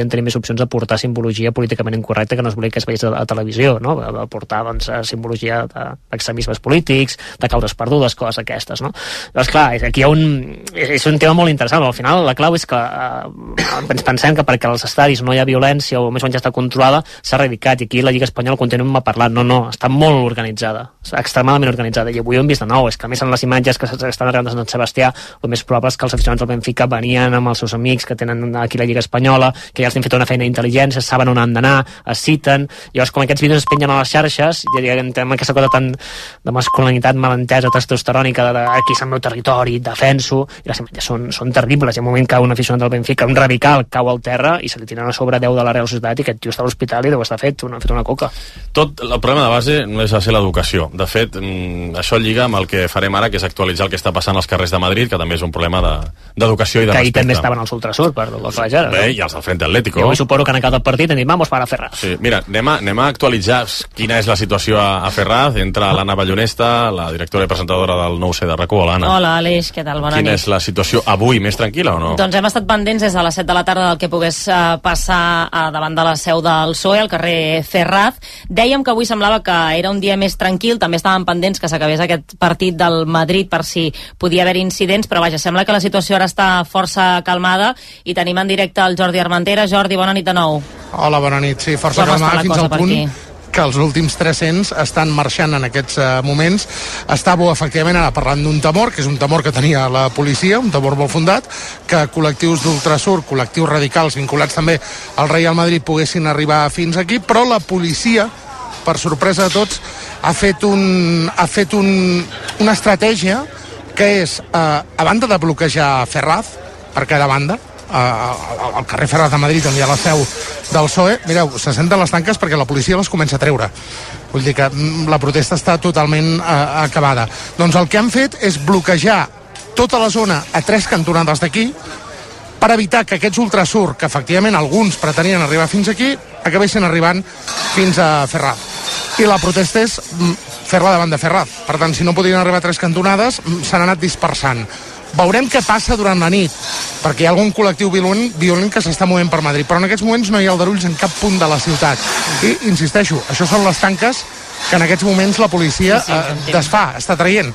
S9: podien tenir més opcions de portar simbologia políticament incorrecta que no es volia que es veiés a, a televisió, no? De portar, doncs, simbologia d'extremismes polítics, de causes perdudes, coses aquestes, no? Llavors, clar, aquí hi ha un... és un tema molt interessant. Al final, la clau és que eh, ens pensem que perquè als estadis no hi ha violència o més o menys ja està controlada, s'ha erradicat, i aquí la Lliga Espanyola continuem a parlar. No, no, està molt organitzada, extremadament organitzada, i avui ho hem vist de nou. És que a més en les imatges que estan arribant de Sant Sebastià, el més probable és que els aficionats del Benfica venien amb els seus amics que tenen aquí la Lliga Espanyola, que ja els han fet una feina d'intel·ligència, saben on han d'anar, es citen. Llavors, com aquests vídeos es pengen a les xarxes, ja entrem aquesta cosa tan de masculinitat malentesa, testosterònica, de, de aquí és el meu territori, defenso, i les imatges són, són terribles. Hi ha un moment que un aficionat del Benfica, un radical, cau al terra i se li tiren a sobre deu de la Real Societat, i aquest tio està a l'hospital i deu estar fet una, fet una coca.
S16: Tot el problema de base no és a ser l'educació. De fet, això lliga amb el que farem ara, que és actualitzar el que està passant als carrers de Madrid, que també és un problema d'educació de, i de
S9: que
S16: respecte.
S9: Ahir també estaven als Ultrasur, per la Flagera.
S16: Bé, no? I els del Frente Atlético.
S9: Jo suposo que han acabat el partit i han dit, vamos para Ferraz.
S16: Sí, mira, anem a, anem a actualitzar quina és la situació a, a Ferraz. Entra l'Anna Ballonesta, la directora i presentadora del nou C de RAC u. Hola, Anna.
S1: Hola, Aleix, què tal? Bona
S16: Quina
S1: nit.
S16: és la situació avui? Més tranquil·la o no?
S1: Doncs hem estat pendents des de les set de la tarda del que pogués uh, passar uh, davant de la seu del P S O E, al carrer Ferraz. Dèiem que avui semblava que era un dia més tranquil, també estàvem pendents que s'acabés aquest partit del Madrid per si podia haver incidents, però vaja, sembla que la situació ara està força calmada i tenim en directe el Jordi Armentera. Jordi, bona nit de nou.
S2: Hola, bona nit. Sí, força
S1: Com
S2: calmada fins al punt
S1: aquí?
S2: Que els últims tres-cents estan marxant en aquests uh, moments. Estàveu efectivament ara parlant d'un temor, que és un temor que tenia la policia, un temor molt fundat, que col·lectius d'Ultrasur, col·lectius radicals vinculats també al Real Madrid poguessin arribar fins aquí, però la policia, per sorpresa de tots, ha fet, un, ha fet un, una estratègia que és, uh, a banda de bloquejar Ferraz, per cada banda, uh, al carrer Ferraz de Madrid, on hi ha la seu del P S O E, mireu, se senten les tanques perquè la policia les comença a treure. Vull dir que la protesta està totalment uh, acabada. Doncs el que han fet és bloquejar tota la zona a tres cantonades d'aquí per evitar que aquests Ultrasur, que efectivament alguns pretenien arribar fins aquí, acabessin arribant fins a Ferraz. I la protesta és fer-la davant de Ferraz. Per tant, si no podien arribar a tres cantonades, s'han anat dispersant. Veurem què passa durant la nit, perquè hi ha algun col·lectiu violent, violent que s'està movent per Madrid, però en aquests moments no hi ha aldarulls en cap punt de la ciutat. I, insisteixo, això són les tanques que en aquests moments la policia sí, sí, eh, desfà, està traient.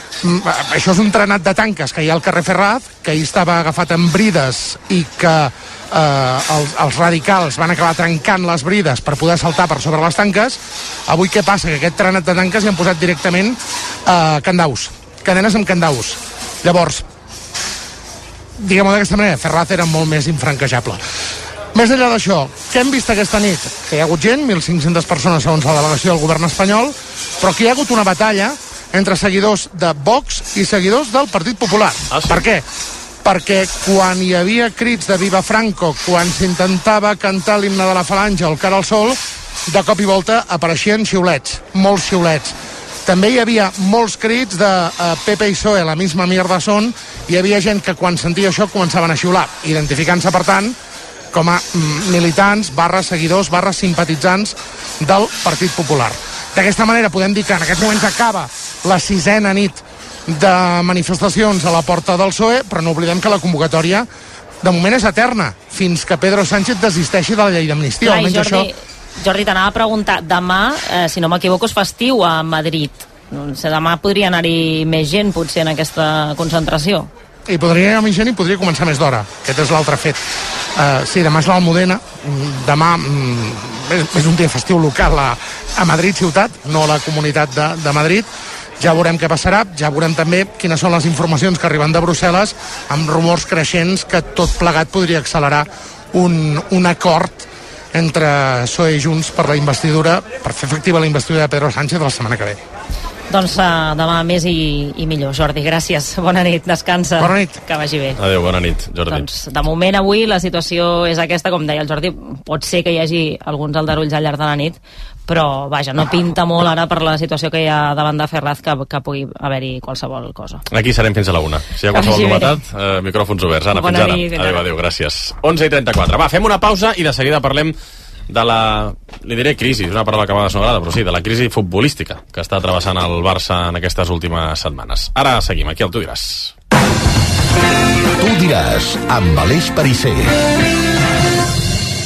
S2: Això és un trenat de tanques que hi ha al carrer Ferraz, que ahir estava agafat en brides i que eh, els, els radicals van acabar trencant les brides per poder saltar per sobre les tanques. Avui què passa? Que aquest trenat de tanques hi han posat directament eh, candaus, cadenes amb candaus. Llavors, diguem-ho d'aquesta manera, Ferraz era molt més infranquejable. Més enllà d'això, què hem vist aquesta nit? Que hi ha hagut gent, mil cinc-centes persones segons la delegació del govern espanyol, però que hi ha hagut una batalla entre seguidors de Vox i seguidors del Partit Popular.
S16: Ah, sí?
S2: Per què? Perquè quan hi havia crits de Viva Franco, quan s'intentava cantar l'himne de la Falange o el Cara al Sol, de cop i volta apareixien xiulets, molts xiulets. També hi havia molts crits de uh, P P i P S O E, la misma mierda son. Hi havia gent que quan sentia això començaven a xiular, identificant-se, per tant, com a mm, militants, barra seguidors, barra simpatitzants del Partit Popular. D'aquesta manera podem dir que en aquests moments acaba la sisena nit de manifestacions a la porta del P S O E, però no oblidem que la convocatòria de moment és eterna, fins que Pedro Sánchez desisteixi de la llei d'amnistia. Almenys
S1: Jordi...
S2: això...
S1: Jordi, t'anava a preguntar, demà, eh, si no m'equivoco, és festiu a Madrid. No sé, demà podria anar-hi més gent, potser, en aquesta concentració.
S2: I podria anar més gent i podria començar més d'hora. Aquest és l'altre fet. Uh, sí, demà és l'Almudena. Demà mm, és, és un dia festiu local a, a Madrid ciutat, no a la comunitat de, de Madrid. Ja veurem què passarà, ja veurem també quines són les informacions que arriben de Brussel·les, amb rumors creixents que tot plegat podria accelerar un, un acord entre P S O E i Junts per la investidura, per fer efectiva la investidura de Pedro Sánchez la setmana que ve.
S1: Doncs uh, demà més i, i millor. Jordi, gràcies. Bona nit, descansa.
S2: Bona nit.
S1: Que vagi bé.
S16: Adéu, bona nit, Jordi.
S1: Doncs de moment avui la situació és aquesta, com deia el Jordi, pot ser que hi hagi alguns aldarulls al llarg de la nit, però vaja, no pinta molt ara per la situació que hi ha davant de Ferraz que, que pugui haver-hi qualsevol cosa.
S16: Aquí serem fins a la una. Si hi ha qualsevol novetat, eh, micròfons oberts. Anna,
S1: Bona
S16: fins
S1: nit,
S16: ara. Adéu, adéu, gràcies. onze i trenta-quatre. Va, fem una pausa i de seguida parlem de la, li diré crisi, és una paraula que a vegades no agrada, però sí, de la crisi futbolística que està travessant el Barça en aquestes últimes setmanes. Ara seguim, aquí al Tu diràs.
S10: Tu diràs, amb Aleix Perisser.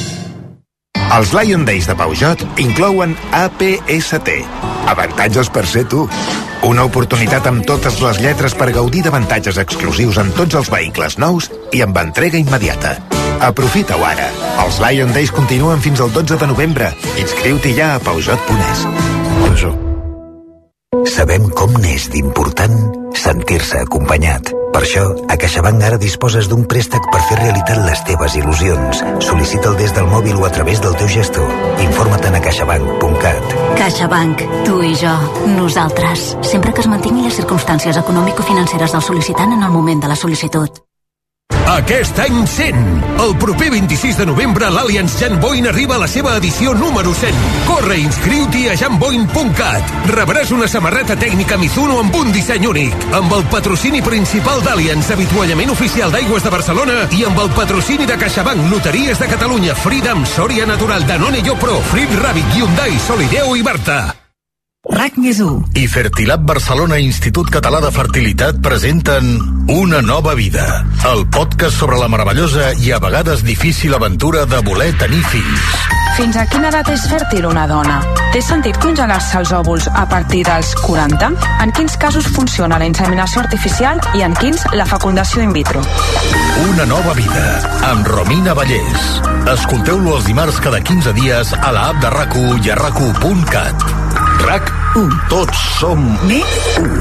S4: Els Lion Days de Peugeot inclouen A P S T. Avantatges per ser tu. Una oportunitat amb totes les lletres per gaudir d'avantatges exclusius en tots els vehicles nous i amb entrega immediata. Aprofita-ho ara. Els Lion Days continuen fins al dotze de novembre. Inscriu-t'hi ja a Peugeot punt es. Peugeot.
S6: Sabem com n'és d'important sentir-se acompanyat. Per això, a CaixaBank ara disposes d'un préstec per fer realitat les teves il·lusions. Sol·licita'l des del mòbil o a través del teu gestor. Informa't a caixabank punt cat.
S14: CaixaBank, tu i jo, nosaltres. Sempre que es mantingui les circumstàncies econòmico-financeres del sol·licitant en el moment de la sol·licitud.
S23: Aquest any cent. El proper vint-i-sis de novembre l'Allianz Jan Boyne arriba a la seva edició número cent. Corre i inscriu-t'hi a jan boyne punt cat. Rebràs una samarreta tècnica Mizuno amb un disseny únic, amb el patrocini principal d'Allianz, avituallament oficial d'Aigües de Barcelona i amb el patrocini de CaixaBank, Loteries de Catalunya, Freedom, Soria Natural, Danone Yopro, Flip Rabbit, Hyundai, Solideo i Barta.
S14: RAC més u
S15: i Fertilab Barcelona Institut Català de Fertilitat presenten Una nova vida, el podcast sobre la meravellosa i a vegades difícil aventura de voler tenir fills.
S24: Fins a quina edat és fèrtil una dona? Té sentit congelar-se els òvuls a partir dels quaranta? En quins casos funciona la inseminació artificial i en quins la fecundació in vitro?
S15: Una nova vida, amb Romina Vallès. Escolteu-lo els dimarts cada quinze dies a la app de RAC u i a rac u punt cat. RAC u. Tots som més u.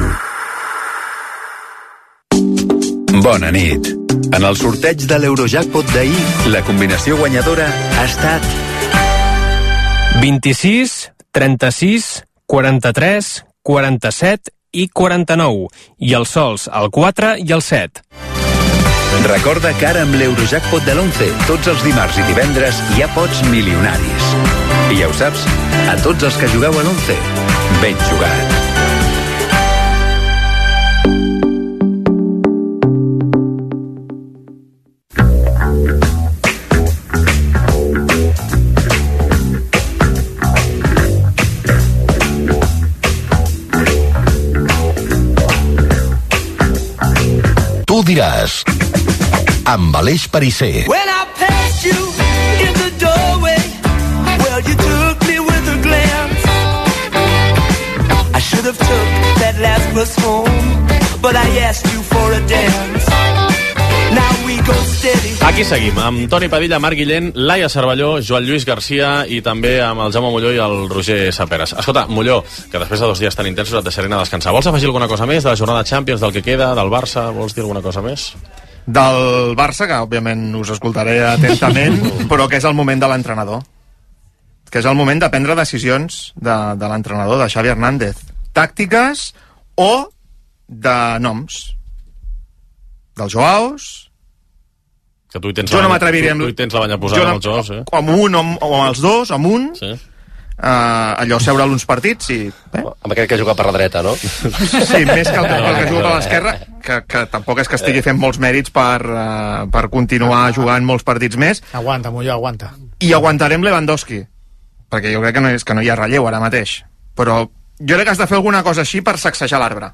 S25: Bona nit. En el sorteig de l'Eurojackpot d'ahir, la combinació guanyadora ha estat
S26: vint-i-sis, trenta-sis, quaranta-tres, quaranta-set i quaranta-nou. I els sols, el quatre i el set.
S25: Recorda que ara amb l'Eurojackpot de l'onze, tots els dimarts i divendres hi ha pots milionaris. I ja ho saps, a tots els que jugueu a l'onze, ben jugat.
S15: Tu diràs, amb Aleix Perisser.
S27: When I passed you in the doorway, well, you took me with a glance. I should have took that last bus home, but I asked you for a dance. Now we go steady.
S16: Aquí seguim, amb Toni Padilla, Marc Guillén, Laia Cervelló, Joan Lluís Garcia i també amb el Jaume Molló i el Roger Saperes. Escolta, Molló, que després de dos dies tan intensos et deixaré anar a descansar. Vols afegir alguna cosa més de la jornada de Champions, del que queda, del Barça? Vols dir alguna cosa més?
S3: Del Barça, que òbviament us escoltaré atentament, però que és el moment de l'entrenador. Que és el moment de prendre decisions de, de l'entrenador, de Xavi Hernández. Tàctiques o de noms. Dels Joaos.
S16: Que tu hi tens,
S3: jo no
S16: m'atreviré amb... Tu hi tens la banya posada no, amb els Joaos, eh?
S3: Amb un o amb, o amb els dos, amb un... Sí. Uh, allò seure l'uns partits i...
S19: Eh? Amb aquell que juga per la dreta, no?
S3: Sí, més que el, el que juga per l'esquerra, que, que tampoc és que estigui fent molts mèrits per, uh, per continuar jugant molts partits més.
S8: Aguanta, Molló, aguanta.
S3: I aguantarem Lewandowski, perquè jo crec que no, és, que no hi ha relleu ara mateix. Però jo crec que has de fer alguna cosa així per sacsejar l'arbre.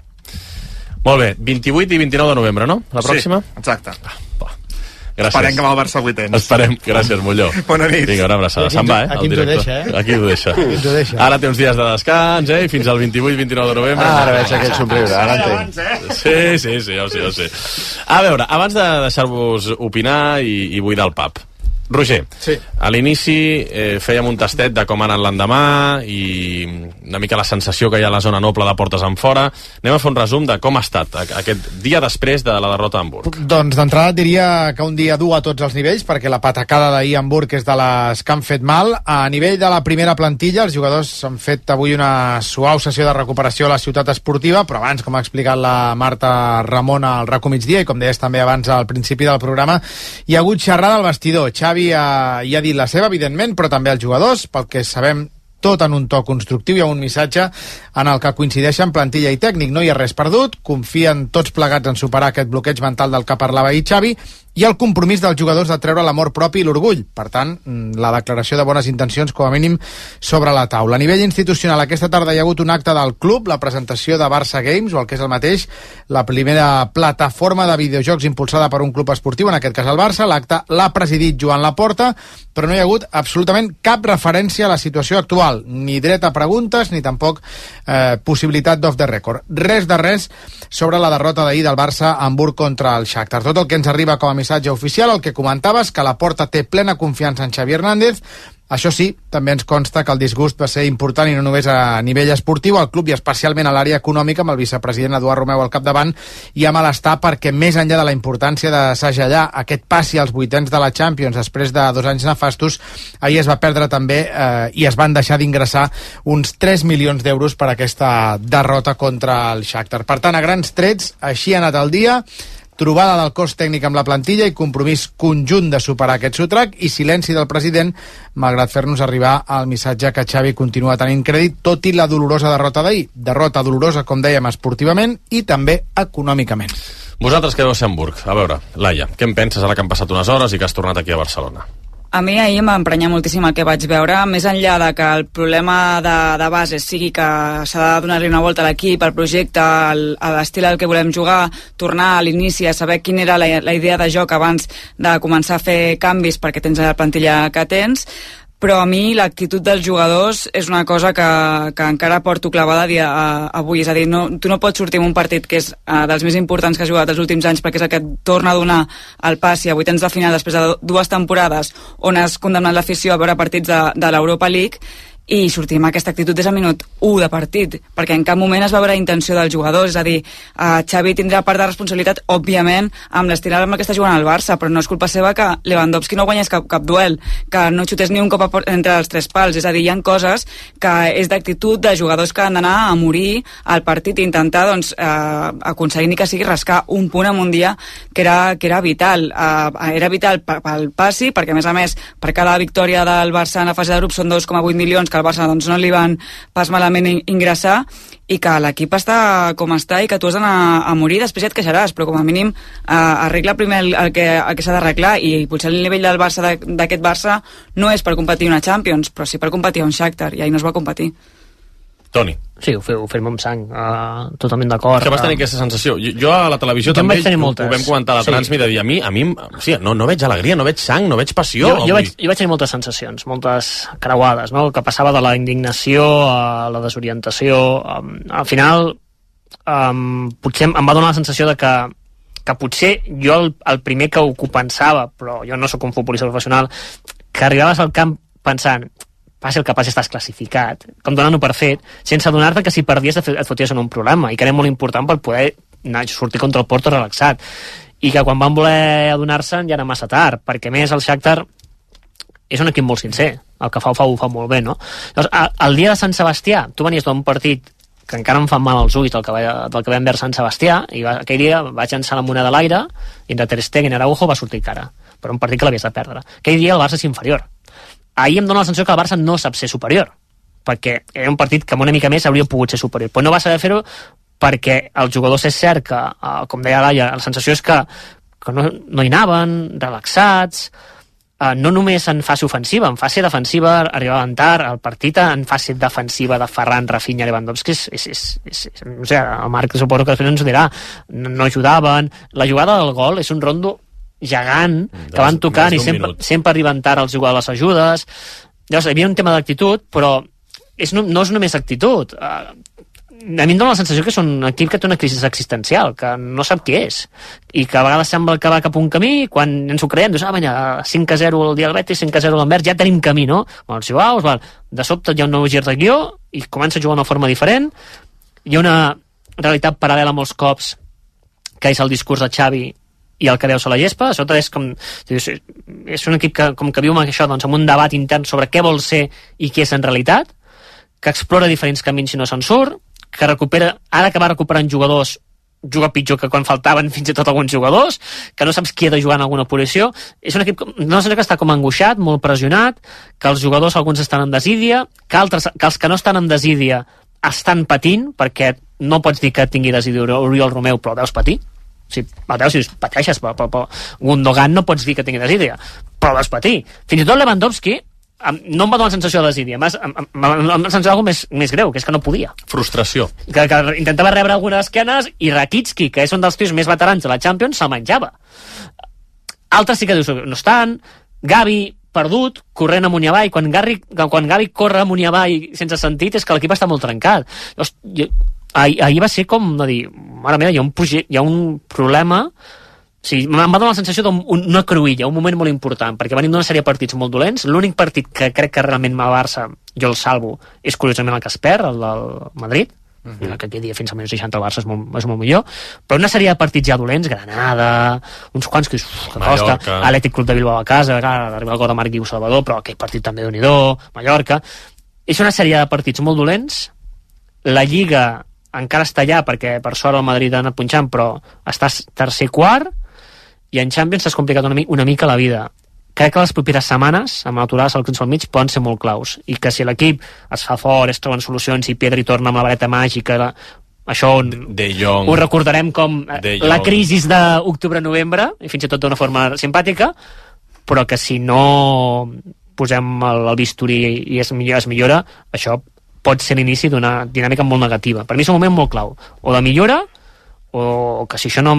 S16: Molt bé, vint-i-vuit i vint-i-nou de novembre, no? La pròxima?
S3: Sí, exacte.
S16: Gràcies.
S3: Esperem que amb el Barça avui tens.
S16: Esperem, gràcies, Molló.
S3: Bona nit.
S16: Vinga, una abraçada. Se'n va, eh?
S8: Aquí ens ho deixa, eh?
S16: Aquí ho deixa.
S8: Aquí ens ho deixa.
S16: Ara té uns dies de descans, eh? I fins al vint-i-vuit vint-i-nou de novembre.
S17: Ah, ara veig aquell somriure, ara entenc.
S16: Sí, sí, sí, ja ho sé, ja ho sé. A veure, abans de deixar-vos opinar i, i buidar el pub, Roger,
S8: sí.
S16: A l'inici eh, fèiem un tastet de com ha anat l'endemà i una mica la sensació que hi ha a la zona noble de portes en fora. Anem a fer un resum de com ha estat aquest dia després de la derrota a Hamburg.
S8: Doncs d'entrada diria que un dia dur a tots els nivells, perquè la patacada d'ahir a Hamburg és de les que han fet mal. A nivell de la primera plantilla, els jugadors han fet avui una suau sessió de recuperació a la ciutat esportiva, però abans, com ha explicat la Marta Ramon al RAC u migdia, i com deies també abans al principi del programa, hi ha hagut xerrada al vestidor. Xavi ha, hi ha dit la seva, evidentment, però també els jugadors, pel que sabem tot en un to constructiu. Hi ha un missatge en el que coincideixen plantilla i tècnic. No hi ha res perdut, confien tots plegats en superar aquest bloqueig mental del que parlava ahir Xavi, i el compromís dels jugadors de treure l'amor propi i l'orgull. Per tant, la declaració de bones intencions, com a mínim, sobre la taula. A nivell institucional, aquesta tarda hi ha hagut un acte del club, la presentació de Barça Games, o el que és el mateix, la primera plataforma de videojocs impulsada per un club esportiu, en aquest cas el Barça. L'acte l'ha presidit Joan Laporta, però no hi ha hagut absolutament cap referència a la situació actual, ni dret a preguntes, ni tampoc eh, possibilitat d'off the record. Res de res sobre la derrota d'ahir del Barça a Hamburg contra el Shakhtar. Tot el que ens arriba com a missatge oficial, el que comentaves, que Laporta té plena confiança en Xavi Hernández. Això sí, també ens consta que el disgust va ser important i no només a nivell esportiu, al club i especialment a l'àrea econòmica, amb el vicepresident Eduard Romeu al capdavant, i a malestar perquè més enllà de la importància de segellar aquest passi als vuitens de la Champions després de dos anys nefastos, ahir es va perdre també eh, i es van deixar d'ingressar uns tres milions d'euros per aquesta derrota contra el Shakhtar. Per tant, a grans trets, així ha anat el dia. Trobada del cos tècnic amb la plantilla i compromís conjunt de superar aquest sotrac i silenci del president, malgrat fer-nos arribar al missatge que Xavi continua tenint crèdit, tot i la dolorosa derrota d'ahir. Derrota dolorosa, com dèiem, esportivament i també econòmicament.
S16: Vosaltres que deu ser a Hamburg. A veure, Laia, què en penses ara que han passat unes hores i que has tornat aquí a Barcelona?
S24: A mi ahir em va emprenyar moltíssim el que vaig veure, més enllà de que el problema de, de base sigui que s'ha de donar-li una volta a l'equip, al projecte, al, a l'estil al que volem jugar, tornar a l'inici a saber quina era la, la idea de joc abans de començar a fer canvis perquè tens la plantilla que tens, però a mi l'actitud dels jugadors és una cosa que, que encara porto clavada a dia, a, avui, és a dir, no, tu no pots sortir en un partit que és uh, dels més importants que has jugat els últims anys perquè és el que et torna a donar el passi a vuitens de final després de dues temporades on has condemnat l'afició a veure partits de, de l'Europa League i sortir amb aquesta actitud des del minut u de partit, perquè en cap moment es va veure intenció dels jugadors, és a dir, uh, Xavi tindrà part de responsabilitat, òbviament, amb l'estirada amb el que està jugant el Barça, però no és culpa seva que Lewandowski no guanyés cap, cap duel, que no xutés ni un cop a, entre els tres pals, és a dir, hi ha coses que és d'actitud de jugadors que han d'anar a morir al partit i intentar, doncs, uh, aconseguir ni que sigui rascar un punt en un dia que era, que era vital, uh, era vital pel passi, perquè a més a més, per cada victòria del Barça en la fase de grup són dos coma vuit milions que al Barça doncs, no li van pas malament ingressar i que l'equip està com està i que tu has d'anar a morir, després ja et queixaràs, però com a mínim eh, arregla primer el, el que, el que s'ha d'arreglar i potser el nivell del Barça d'aquest Barça no és per competir una Champions, però sí per competir un Shakhtar i ahir no es va competir.
S16: Toni.
S9: Sí, ho, fe, ho fem amb sang, uh, totalment d'acord.
S16: Que vas tenir aquesta sensació. Jo, jo a la televisió jo també ho, ho vam comentar a la sí. Transmit de dir, a mi, a mi o sigui, no, no veig alegria, no veig sang, no veig passió.
S9: Jo, jo, vaig, jo vaig tenir moltes sensacions, moltes creuades, no? El que passava de la indignació a la desorientació. Um, al final, um, potser em va donar la sensació de que que potser jo el, el primer que ho pensava, però jo no sóc un futbolista professional, que arribaves al camp pensant passi el que passi estàs classificat, com donant-ho per fet, sense adonar-te que si perdies et foties en un problema, i que era molt important per poder anar, sortir contra el Porto relaxat, i que quan van voler adonar-se'n ja era massa tard, perquè més el Shakhtar és un equip molt sincer, el que fa ho fa, ho fa molt bé, no? Llavors, el dia de Sant Sebastià, tu venies d'un partit que encara em fan mal els ulls del que, va, del que vam veure Sant Sebastià, i va, aquell dia vaig llançar la moneda a l'aire, i entre Ter Stegen i Araujo va sortir cara, per un partit que l'havies de perdre. Aquell dia el Barça és inferior. Ahir em dóna la sensació que el Barça no sap ser superior, perquè era un partit que una mica més hauria pogut ser superior, però no va saber fer-ho perquè els jugadors és cert que, eh, com deia Laia, la sensació és que, que no, no hi anaven, relaxats, eh, no només en fase ofensiva, en fase defensiva arribaven tard, el partit en fase defensiva de Ferran, Rafinha, Lewandowski és, és, és, és, és no sé, el Marc suposo que després ens ho dirà, no, no ajudaven, la jugada del gol és un rondo gegant, que van tocant i sempre, sempre arriben tard els jugadors les ajudes. Llavors, hi havia un tema d'actitud, però és, no, no és només actitud. Uh, a mi em dóna la sensació que és un equip que té una crisi existencial, que no sap què és, i que a vegades sembla que va cap a un camí, quan ens ho creiem, dius, ah, banya, cinc a zero el dia al Betis, cinc a zero l'Anvers, ja tenim camí, no? Bueno, els jugaus, val. De sobte hi ha un nou gir de guió, i comença a jugar d'una forma diferent, hi ha una realitat paral·lela molts cops, que és el discurs de Xavi i el que veus a la gespa, sota és com és un equip que, com que viu amb això, doncs, amb un debat intern sobre què vol ser i què és en realitat, que explora diferents camins si no se'n surt, que recupera, ara que va recuperant jugadors juga pitjor que quan faltaven fins i tot alguns jugadors, que no saps qui ha de jugar en alguna posició. És un equip no sé, que està com angoixat, molt pressionat, que els jugadors alguns estan en desídia, que, altres, que els que no estan en desídia estan patint, perquè no pots dir que tingui desídia Oriol Romeu, però veus patir. Si, a veure, si pateixes, però, però, però Gundogan no pots dir que tingui desídia, però vas patir. Fins i tot Lewandowski no em va donar la sensació de desídia, m'ha la sensació d'alguna més, més greu, que és que no podia.
S16: Frustració.
S9: Que, que intentava rebre algunes esquenes i Rakitski, que és un dels tios més veterans de la Champions, se'l menjava. Altres sí que dius, no estan. Gavi, perdut, corrent amunt i avall. Quan, Garri, quan Gavi corre amunt i avall sense sentit, és que l'equip està molt trencat. Llavors, jo, ahir, ahir va ser com no dir, mare meva, hi ha un, projecte, hi ha un problema. Sí, em va donar la sensació d'una cruïlla, un moment molt important, perquè venim d'una sèrie de partits molt dolents. L'únic partit que crec que realment va a Barça, jo el salvo, és curiosament el que es perd, el del Madrid. Uh-huh. Que aquell dia fins al minut seixanta el Barça és molt, és molt millor, però una sèrie de partits ja dolents, Granada, uns quants que, uf, que costa, Atlètic Club de Bilbao a casa, arriba el gol de Marc Guiu Salvador, però aquell partit també déu-n'hi-do, Mallorca. És una sèrie de partits molt dolents. La Lliga encara està allà, perquè per sort el Madrid ha anat punxant, però està tercer quart, i en Champions s'ha complicat una, una mica la vida. Crec que les properes setmanes, amb l'aturada al al mig, poden ser molt claus, i que si l'equip es fa fort, es troben solucions i Pedri torna amb la vareta màgica, la... això
S16: de Jong.
S9: Ho recordarem com la crisi d'octubre-novembre, i fins i tot d'una forma simpàtica, però que si no posem el, el bisturí i es, millora, es millora, això pot ser l'inici d'una dinàmica molt negativa. Per mi és un moment molt clau, o de millora, o que si això no...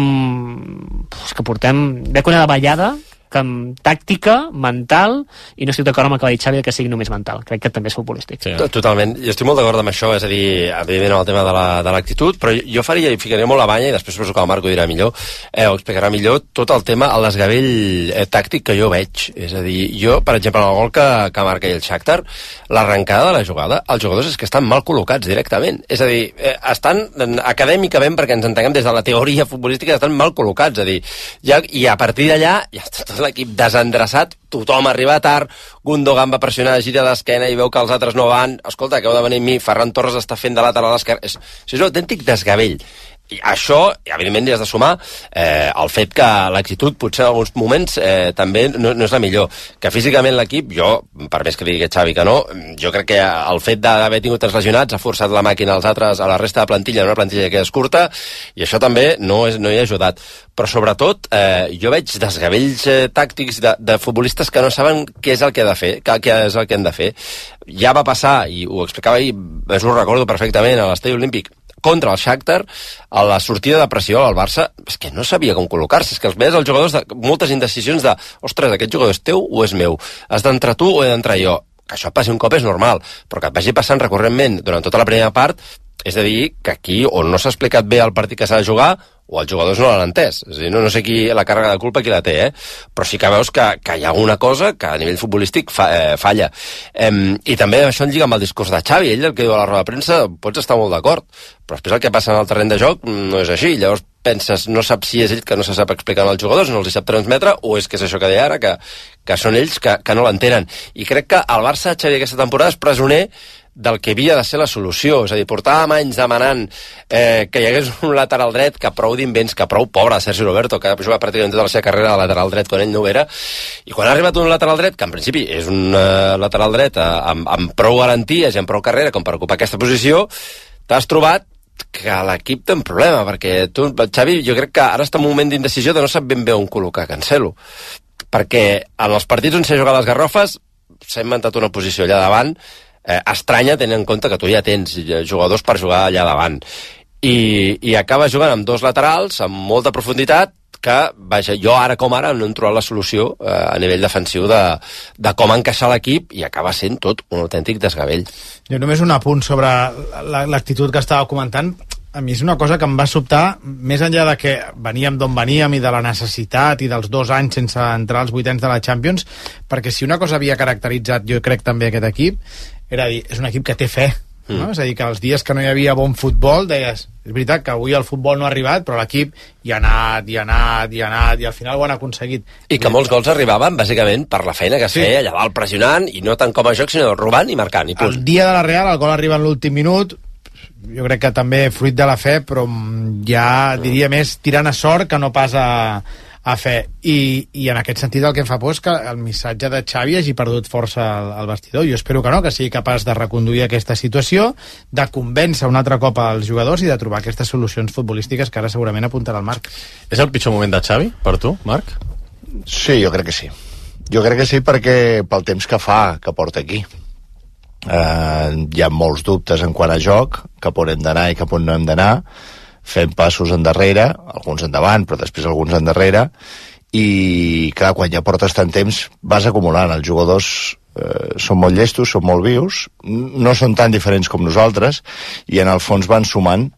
S9: és que portem... veig una davallada que amb tàctica, mental, i no estic d'acord amb el que va dir Xavi que sigui només mental, crec que també és futbolístic.
S19: Sí. Totalment, jo estic molt d'acord amb això, és a dir, evidentment amb el tema de la, de l'actitud, però jo faria, i ficaria molt la banya, i després suposo que el Marc ho dirà millor, eh, ho explicarà millor, tot el tema, el desgavell eh, tàctic que jo veig, és a dir, jo, per exemple, el gol que, que marca el Shakhtar, l'arrencada de la jugada, els jugadors és que estan mal col·locats directament, és a dir, eh, estan acadèmicament, perquè ens entenguem des de la teoria futbolística, estan mal col·locats, és a dir, ja, i a partir d'allà, ja està tot l'equip desendreçat, tothom arriba tard, Gundogan va pressionar, gira d'esquena i veu que els altres no van, escolta, que heu de venir amb mi, Ferran Torres està fent de lateral a l'esquerra, és, és un autèntic desgavell. I això, evidentment, hi has de sumar eh, el fet que l'actitud potser en alguns moments eh, també no, no és la millor, que físicament l'equip, jo, per més que digui Xavi que no, jo crec que el fet d'haver tingut els lesionats ha forçat la màquina als altres, a la resta de plantilla, en una plantilla que és curta, i això també no, és, no hi ha ajudat. Però sobretot eh, jo veig desgavells eh, tàctics de, de futbolistes que no saben què és el que ha de fer, què, què és el que han de fer. Ja va passar, i ho explicava ahir, ho recordo perfectament, a l'Estadi Olímpic, contra el Shakhtar, a la sortida de pressió al Barça, és que no sabia com col·locar-se, és que els veies els jugadors de moltes indecisions de, ostres, aquest jugador és teu o és meu? Has d'entrar tu o he d'entrar jo? Que això passi un cop és normal, però que et vagi passant recurrentment durant tota la primera part, és a dir, que aquí o no s'ha explicat bé el partit que s'ha de jugar, o els jugadors no l'han entès. És a dir, no, no sé qui, la càrrega de culpa qui la té, eh? Però sí que veus que, que hi ha alguna cosa que a nivell futbolístic fa, eh, falla. Eh, I també això en lliga amb el discurs de Xavi. Ell, el que diu a la roda de premsa, pots estar molt d'acord, però després el que passa en el terreny de joc no és així. Llavors penses, no saps si és ell que no se sap explicar als jugadors, no els sap transmetre, o és que és això que deia ara, que, que són ells que, que no l'entenen. I crec que el Barça, Xavi, aquesta temporada és presoner del que havia de ser la solució, és a dir, portàvem anys demanant eh, que hi hagués un lateral dret que prou d'invents, que prou pobre, Sergi Roberto, que ha jugat pràcticament tota la seva carrera de lateral dret quan ell no ho era, i quan ha arribat un lateral dret, que en principi és un uh, lateral dret uh, amb, amb prou garanties i amb prou carrera com per ocupar aquesta posició, t'has trobat que l'equip té un problema, perquè tu, Xavi, jo crec que ara està en un moment d'indecisió de no sap ben bé on col·locar Cancelo, perquè en els partits on s'ha jugat les garrofes s'ha inventat una posició allà davant eh, estranya, tenint en compte que tu ja tens jugadors per jugar allà davant, i, i acaba jugant amb dos laterals amb molta profunditat, que, vaja, jo ara com ara no hem trobat la solució eh, a nivell defensiu de, de com encaixar l'equip, i acaba sent tot un autèntic desgavell.
S8: Jo només un apunt sobre l'actitud que estava comentant. A mi és una cosa que em va sobtar, més enllà de que veníem d'on veníem i de la necessitat i dels dos anys sense entrar als vuitens de la Champions, perquè si una cosa havia caracteritzat, jo crec també aquest equip, era dir, és un equip que té fe, mm. no? És a dir, que els dies que no hi havia bon futbol deies, és veritat que avui el futbol no ha arribat, però l'equip hi ha anat, hi ha anat, hi ha anat, i al final ho han aconseguit.
S19: I que molts gols arribaven, bàsicament, per la feina que es sí. feia, allà dalt pressionant, i no tant com a joc, sinó robant i marcant, i punt.
S8: El dia de la Real, el gol arriba en l'últim minut, jo crec que també fruit de la fe, però ja diria més tirant a sort que no pas a, a fer. I, i en aquest sentit el que em fa por és que el missatge de Xavi hagi perdut força al, al vestidor. Jo espero que no, que sigui capaç de reconduir aquesta situació, de convèncer un altre cop als jugadors i de trobar aquestes solucions futbolístiques que ara segurament apuntarà el Marc.
S16: És el pitjor moment de Xavi, per tu, Marc?
S17: Sí, jo crec que sí. Jo crec que sí perquè pel temps que fa, que porta aquí. Eh, hi ha molts dubtes en quant a joc, cap on hem d'anar i cap on no hem d'anar, fent passos endarrere, alguns endavant, però després alguns endarrere, i clar, quan ja portes tant temps vas acumulant. Els jugadors eh, són molt llestos, són molt vius, no són tan diferents com nosaltres, i en el fons van sumant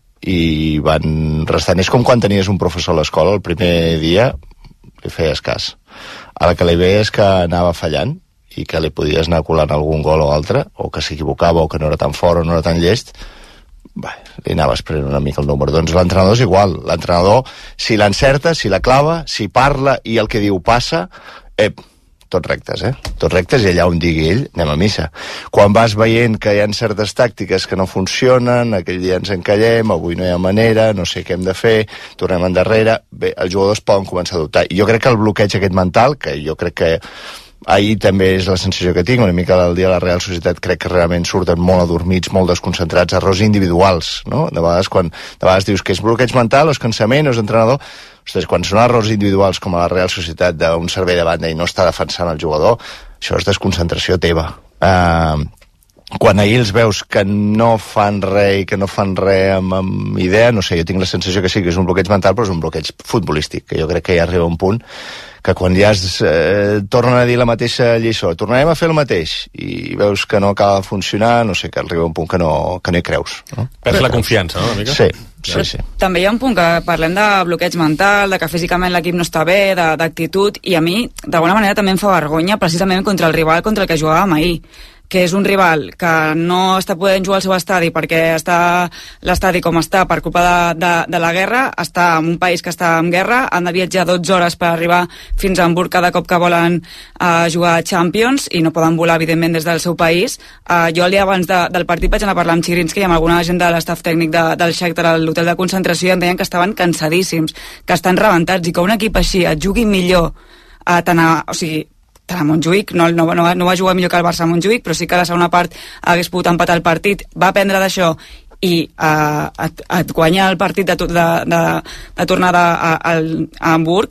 S17: i van restant. És com quan tenies un professor a l'escola, el primer dia li feies cas. Ara que li ve és que anava fallant i que li podies anar colant algun gol o altre, o que s'equivocava, o que no era tan fort o no era tan llest, bé, li anaves prenent una mica el número. Doncs l'entrenador és igual. L'entrenador, si l'encerta, si la clava, si parla i el que diu passa, eh, tots rectes, eh? Tots rectes, i allà on digui ell, anem a missa. Quan vas veient que hi ha certes tàctiques que no funcionen, aquell dia ens encallem, avui no hi ha manera, no sé què hem de fer, tornem endarrere, bé, els jugadors poden començar a dubtar. I jo crec que el bloqueig aquest mental, que jo crec que ahir també és la sensació que tinc, una mica el dia de la Real Societat, crec que realment surten molt adormits, molt desconcentrats, errors individuals, no? De vegades, quan, de vegades dius que és bloqueig mental, o és cansament, o és entrenador. Ostres, quan són errors individuals com a la Real Societat d'un servei de banda i no està defensant el jugador, això és desconcentració teva. Uh, quan ahir els veus que no fan res i que no fan res amb, amb idea, no sé, jo tinc la sensació que sí que és un bloqueig mental, però és un bloqueig futbolístic, que jo crec que ja arriba un punt que quan ja es eh, tornen a dir la mateixa lliçó, tornarem a fer el mateix, i veus que no acaba de funcionar, no sé, que arriba un punt que no, que no hi creus. No?
S16: Perds la confiança, no, una mica?
S17: Sí, sí, sí.
S24: També hi ha un punt que parlem de bloqueig mental, de que físicament l'equip no està bé, d'actitud, i a mi, d'alguna manera, també em fa vergonya precisament contra el rival contra el que jugàvem ahir, que és un rival que no està podent jugar al seu estadi perquè està l'estadi com està per culpa de, de, de la guerra, està en un país que està en guerra, han de viatjar dotze hores per arribar fins a Hamburg cada cop que volen uh, jugar a Champions i no poden volar, evidentment, des del seu país. Uh, jo el dia abans de, del partit vaig anar a parlar amb Chigrinsky i amb alguna gent de l'estaf tècnic de, del Shakhtar a l'hotel de concentració i em deien que estaven cansadíssims, que estan rebentats i que un equip així et jugui millor a tant a... O sigui, tant a Montjuïc, no, no, no, no va jugar millor que el Barça a Montjuïc, però sí que a la segona part hagués pogut empatar el partit, va aprendre d'això i uh, et, et guanya el partit de, de, de, de tornada a, a, a Hamburg.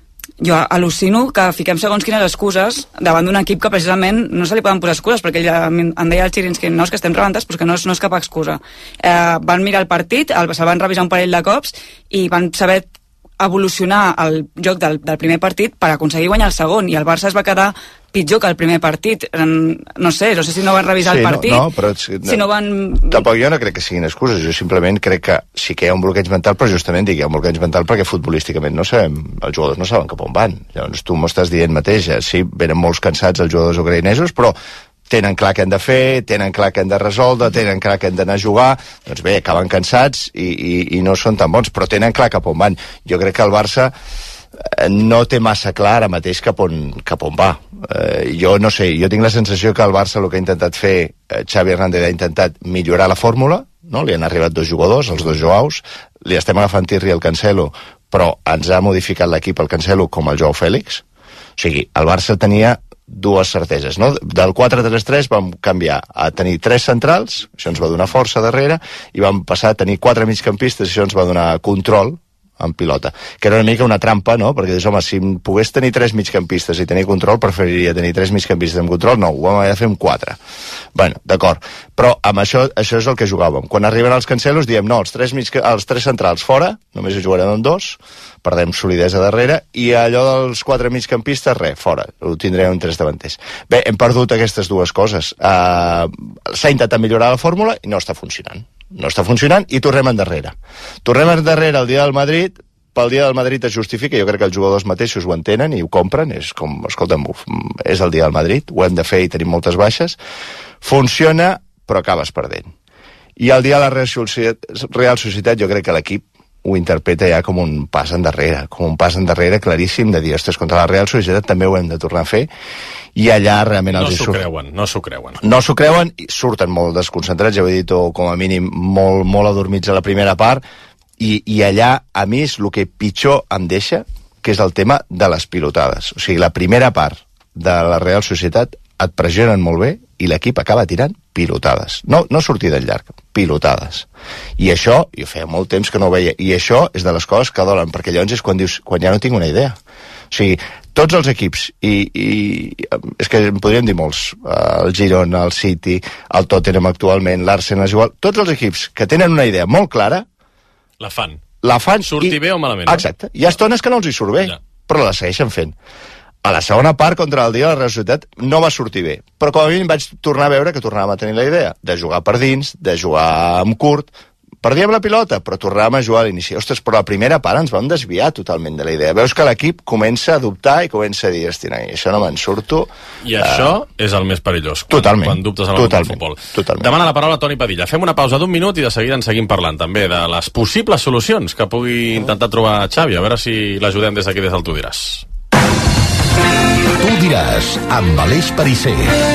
S24: Jo al·lucino que fiquem segons quines excuses davant d'un equip que precisament no se li poden posar excuses, perquè ell em deia el Chigrinsky, no, és que estem rebentats, però és que no és, no és cap excusa. Eh, van mirar el partit, el, se'l van revisar un parell de cops i van saber evolucionar el joc del, del primer partit per aconseguir guanyar el segon, i el Barça es va quedar pitjor que el primer partit. No sé, no sé si no van revisar sí, el partit,
S17: no, no, però, no,
S24: si no van...
S17: Tampoc jo no crec que siguin excuses, jo simplement crec que sí que hi ha un bloqueig mental, però justament dic, hi ha un bloqueig mental perquè futbolísticament no sabem, els jugadors no saben cap on van. Llavors tu m'ho estàs dient mateix, eh? Sí, venen molts cansats els jugadors ucraïnesos, però tenen clar què han de fer, tenen clar què han de resoldre, tenen clar què han d'anar a jugar, doncs bé, acaben cansats i, i, i no són tan bons, però tenen clar cap on van. Jo crec que el Barça no té massa clar ara mateix cap on, cap on va. Eh, jo no sé, jo tinc la sensació que el Barça el que ha intentat fer, eh, Xavi Hernández ha intentat millorar la fórmula, no? Li han arribat dos jugadors, els dos Joaus, li estem agafant tirri al Cancelo, però ens ha modificat l'equip el Cancelo com el Joao Fèlix. O sigui, el Barça tenia dues certeses, no? Del quatre tres tres vam canviar a tenir tres centrals, això ens va donar força darrere, i vam passar a tenir quatre migcampistes, això ens va donar control en pilota, que era una mica una trampa, no? Perquè dius, home, si pogués tenir tres migcampistes i tenir control, preferiria tenir tres migcampistes amb control, no, ho vam haver de fer amb quatre. Bueno, d'acord, però amb això, això és el que jugàvem. Quan arriben els Cancelos diem, no, els tres, mig, els tres centrals fora, només hi jugarem amb dos, perdem solidesa darrere, i allò dels quatre migcampistes, res, fora, ho tindrem amb tres davanters. Bé, hem perdut aquestes dues coses. Uh, s'ha intentat millorar la fórmula i no està funcionant. No està funcionant i tornem endarrere. Tornem endarrere el dia del Madrid, pel dia del Madrid es justifica, jo crec que els jugadors mateixos ho entenen i ho compren, és com, escolta'm, és el dia del Madrid, ho hem de fer i tenim moltes baixes, funciona, però acabes perdent. I el dia de la Real Societat, Real Societat jo crec que l'equip ho interpreta ja com un pas endarrere, com un pas endarrere claríssim de dir, ostres, contra la Real Societat també ho hem de tornar a fer, i allà realment
S16: no
S17: els
S16: s'ho creuen, no s'ho creuen.
S17: No s'ho creuen, i surten molt desconcentrats, ja ho he dit, o com a mínim molt, molt adormits a la primera part, i, i allà, a mi, és el que pitjor em deixa, que és el tema de les pilotades. O sigui, la primera part de la Real Societat et pressionen molt bé i l'equip acaba tirant pilotades. No, no sortir del llarg, pilotades. I això, jo feia molt temps que no ho veia, i això és de les coses que dolen, perquè llavors és quan dius, quan ja no tinc una idea. O sigui, tots els equips, i, i és que en podríem dir molts, el Girona, el City, el Tottenham actualment, l'Arsenal és igual, tots els equips que tenen una idea molt clara...
S16: La fan.
S17: La fan...
S16: Surti
S17: i,
S16: bé o malament.
S17: Exacte. Hi ha estones que no els hi surt bé, ja. Però la segueixen fent. A la segona part, contra el dia de la Real Societat, no va sortir bé. Però com a mínim vaig tornar a veure que tornàvem a tenir la idea de jugar per dins, de jugar amb curt, perdíem la pilota, però tornàvem a jugar a l'inici. Ostres, però la primera part ens vam desviar totalment de la idea. Veus que l'equip comença a dubtar i comença a dir, estina, això no me'n surto.
S16: I uh, això és el més perillós, quan,
S17: totalment,
S16: quan dubtes a l'hora del futbol.
S17: Totalment.
S16: Demana la paraula Toni Padilla. Fem una pausa d'un minut i de seguida en seguim parlant també de les possibles solucions que pugui intentar trobar Xavi, a veure si l'ajudem des d'aquí, des del Tu diràs.
S15: Tu diràs, amb Aleix Perisser.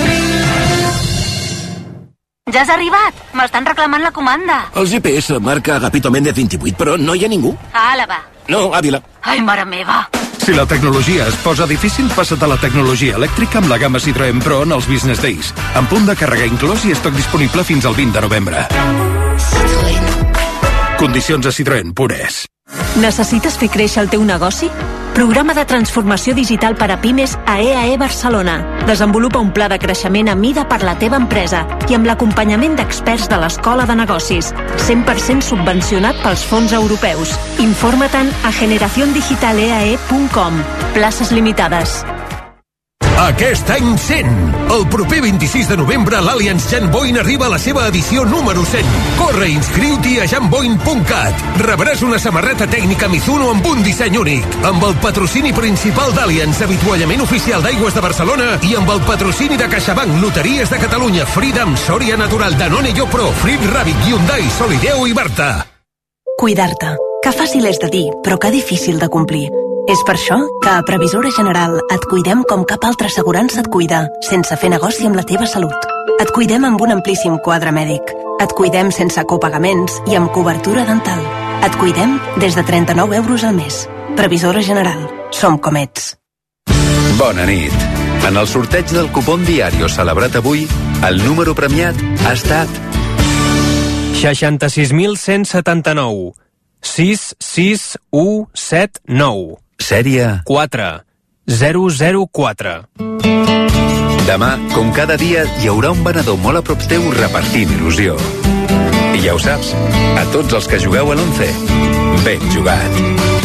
S5: Ja has arribat? M'estan reclamant la comanda.
S7: El G P S marca Agapito Méndez vint-i-vuit, però no hi ha ningú.
S5: A Àlava.
S7: No, Àvila.
S5: Ai, mare meva.
S23: Si la tecnologia es posa difícil, passa't a la tecnologia elèctrica amb la gamma Citroën Pro en els Business Days. Amb punt de càrrega inclòs i estoc disponible fins al vint de novembre. Citroën. Condicions a Citroën Pures.
S11: Necessites fer créixer el teu negoci? Programa de transformació digital per a pimes a E A E Barcelona. Desenvolupa un pla de creixement a mida per la teva empresa i amb l'acompanyament d'experts de l'Escola de Negocis. cent per cent subvencionat pels fons europeus. Informa-te'n a generación digital e a e punt com. Places limitades.
S23: Aquest any cent! El proper vint-i-sis de novembre l'Allianz Jan Boyn arriba a la seva edició número cent. Corre i inscriu-t'hi a jan boyn punt cat. Rebràs una samarreta tècnica Mizuno amb un disseny únic, amb el patrocini principal d'Allianz, avituallament oficial d'Aigües de Barcelona, i amb el patrocini de CaixaBank, Loteries de Catalunya, Freedom, Soria Natural, Danone Yopro, Frit Rabbit, Hyundai, Solideo i Barta.
S11: Cuidar-te. Que fàcil és de dir, però que difícil de complir. És per això que a Previsora General et cuidem com cap altra assegurança et cuida, sense fer negoci amb la teva salut. Et cuidem amb un amplíssim quadre mèdic. Et cuidem sense copagaments i amb cobertura dental. Et cuidem des de trenta-nou euros al mes. Previsora General. Som com ets.
S25: Bona nit. En el sorteig del cupón Diario celebrat avui, el número premiat ha estat
S26: seixanta-sis mil cent setanta-nou. sis sis u set nou.
S25: Sèrie
S26: quatre zero zero quatre.
S25: Demà, com cada dia, hi haurà un venedor molt a prop teu repartint il·lusió. I ja ho saps, a tots els que jugueu a l'once, ben jugat.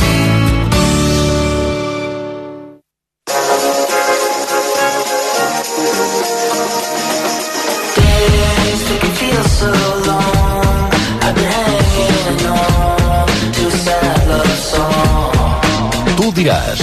S15: Tu diràs.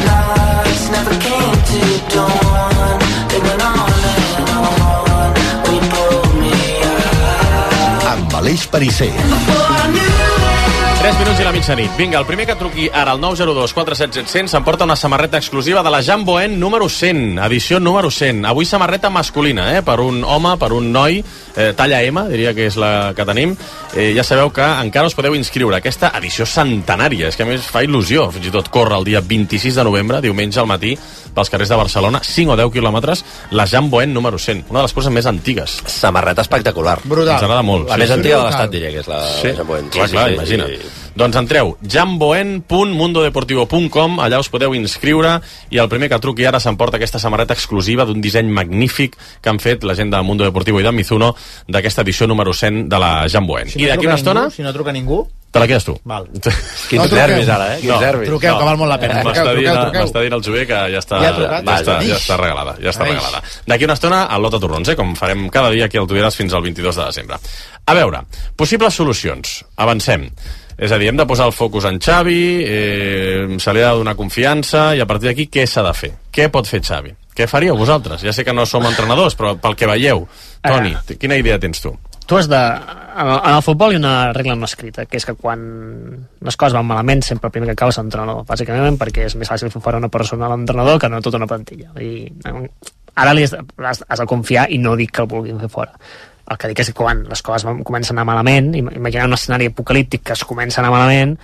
S15: Amb Aleix Perisser.
S16: tres minuts i la mitjanit. Vinga, el primer que truqui ara al nou zero dos quatre set set cent s'emporta una samarreta exclusiva de la Jan Boen número cent, edició número cent. Avui samarreta masculina, eh? Per un home, per un noi, eh, talla M, diria que és la que tenim. Eh, ja sabeu que encara us podeu inscriure. Aquesta edició centenària, és que a més fa il·lusió. Fins i tot corre el dia vint-i-sis de novembre, diumenge al matí, pels carrers de Barcelona, cinc o deu quilòmetres, la Jan Boen número cent, una de les coses més antigues.
S19: Samarreta espectacular.
S16: Brutal. Ens agrada molt.
S19: La
S16: sí,
S19: més
S16: sí,
S19: antiga
S16: sí.
S19: de l'estat, diria que és la
S16: sí.
S19: Jan Boen.
S16: Clar,
S19: sí,
S16: clar,
S19: sí,
S16: imagina't.
S19: Sí.
S16: Doncs entreu, janboen punt mundo deportivo punt com, allà us podeu inscriure i el primer que truqui ara s'emporta aquesta samarreta exclusiva d'un disseny magnífic que han fet la gent de Mundo Deportivo i de Mizuno d'aquesta edició número cent de la Jan Boen.
S8: Si
S16: I
S8: no
S16: d'aquí una estona...
S8: Ningú, si no truca ningú...
S16: Te la quedes tu.
S8: Val.
S16: Quins
S8: no,
S16: nervis ara, eh? Quins
S8: no,
S16: nervis.
S8: Truqueu,
S16: no.
S8: que val molt la pena.
S16: M'està dient, dient el Jover que ja està,
S8: ja,
S16: ja, ja, està, ja està regalada. Ja està regalada. D'aquí una estona, al Lota Torrons, eh? Com farem cada dia aquí al Tu diràs fins al vint-i-dos de desembre. A veure, possibles solucions. Avancem. És a dir, hem de posar el focus en Xavi, eh, se li ha de donar confiança, i a partir d'aquí què s'ha de fer? Què pot fer Xavi? Què faríeu vosaltres? Ja sé que no som entrenadors, però pel que veieu, Toni, quina idea tens tu?
S9: Tu has de... En el futbol hi ha una regla no escrita, que és que quan les coses van malament sempre el primer que cau és l'entrenador, bàsicament perquè és més fàcil fer fora una persona a l'entrenador que no tota una plantilla. I ara li has, has, has de confiar i no dic que el vulguin fer fora. El que dic és que quan les coses van, comencen a anar malament, imaginem un escenari apocalíptic que es comença a anar malament,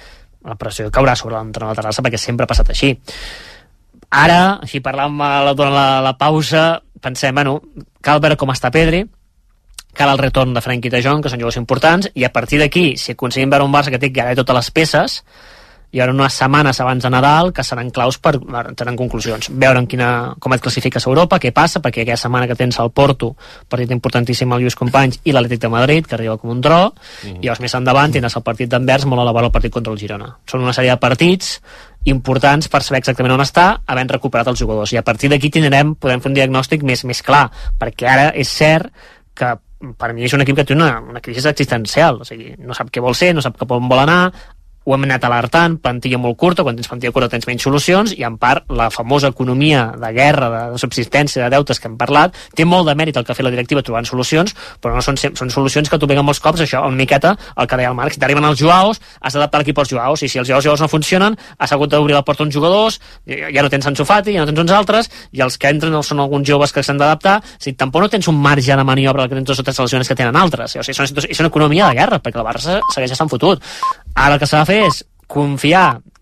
S9: la pressió caurà sobre l'entrenador de Terrassa perquè sempre ha passat així. Ara, així parlant durant la, la pausa, pensem, bueno, cal veure com està Pedri, cal el retorn de Frenkie de Jong, que són jugadors importants, i a partir d'aquí, si aconseguim veure un Barça que té gairebé totes les peces, hi haurà unes setmanes abans de Nadal que seran claus per tenir conclusions, veure en quina, com et classifiques a Europa, què passa, perquè aquella setmana que tens al Porto, partit importantíssim al Lluís Companys, i l'Atlètic de Madrid, que arriba com un tro, mm. i llavors més endavant tindràs el partit d'Anvers molt a la vora el partit contra el Girona. Són una sèrie de partits importants per saber exactament on està, havent recuperat els jugadors, i a partir d'aquí tindrem, podem fer un diagnòstic més, més clar, perquè ara és cert que per mi és un equip que té una, una crisi existencial, o sigui, no sap què vol ser, no sap cap on vol anar, ho hem anat alertant, plantilla molt curta, quan tens plantilla curta tens menys solucions, i en part la famosa economia de guerra, de, de subsistència, de deutes que hem parlat, té molt de mèrit el que ha fet la directiva trobant solucions, però no són, són solucions que tu peguen molts cops, això, una miqueta, el que deia el Marc, si t'arriben els Joaos, has d'adaptar l'equip als Joaos, i si els Joaos, Joaos no funcionen, has hagut d'obrir la porta a uns jugadors, ja no tens Ansu Fati, ja no tens uns altres, i els que entren són alguns joves que s'han d'adaptar, o sigui, tampoc no tens un marge de maniobra que tens dues o tres seleccions que tenen altres, o sigui, és una, és una economia de guerra, perquè el Barça segueix estant fotut. Ara el que s'ha de fer és confiar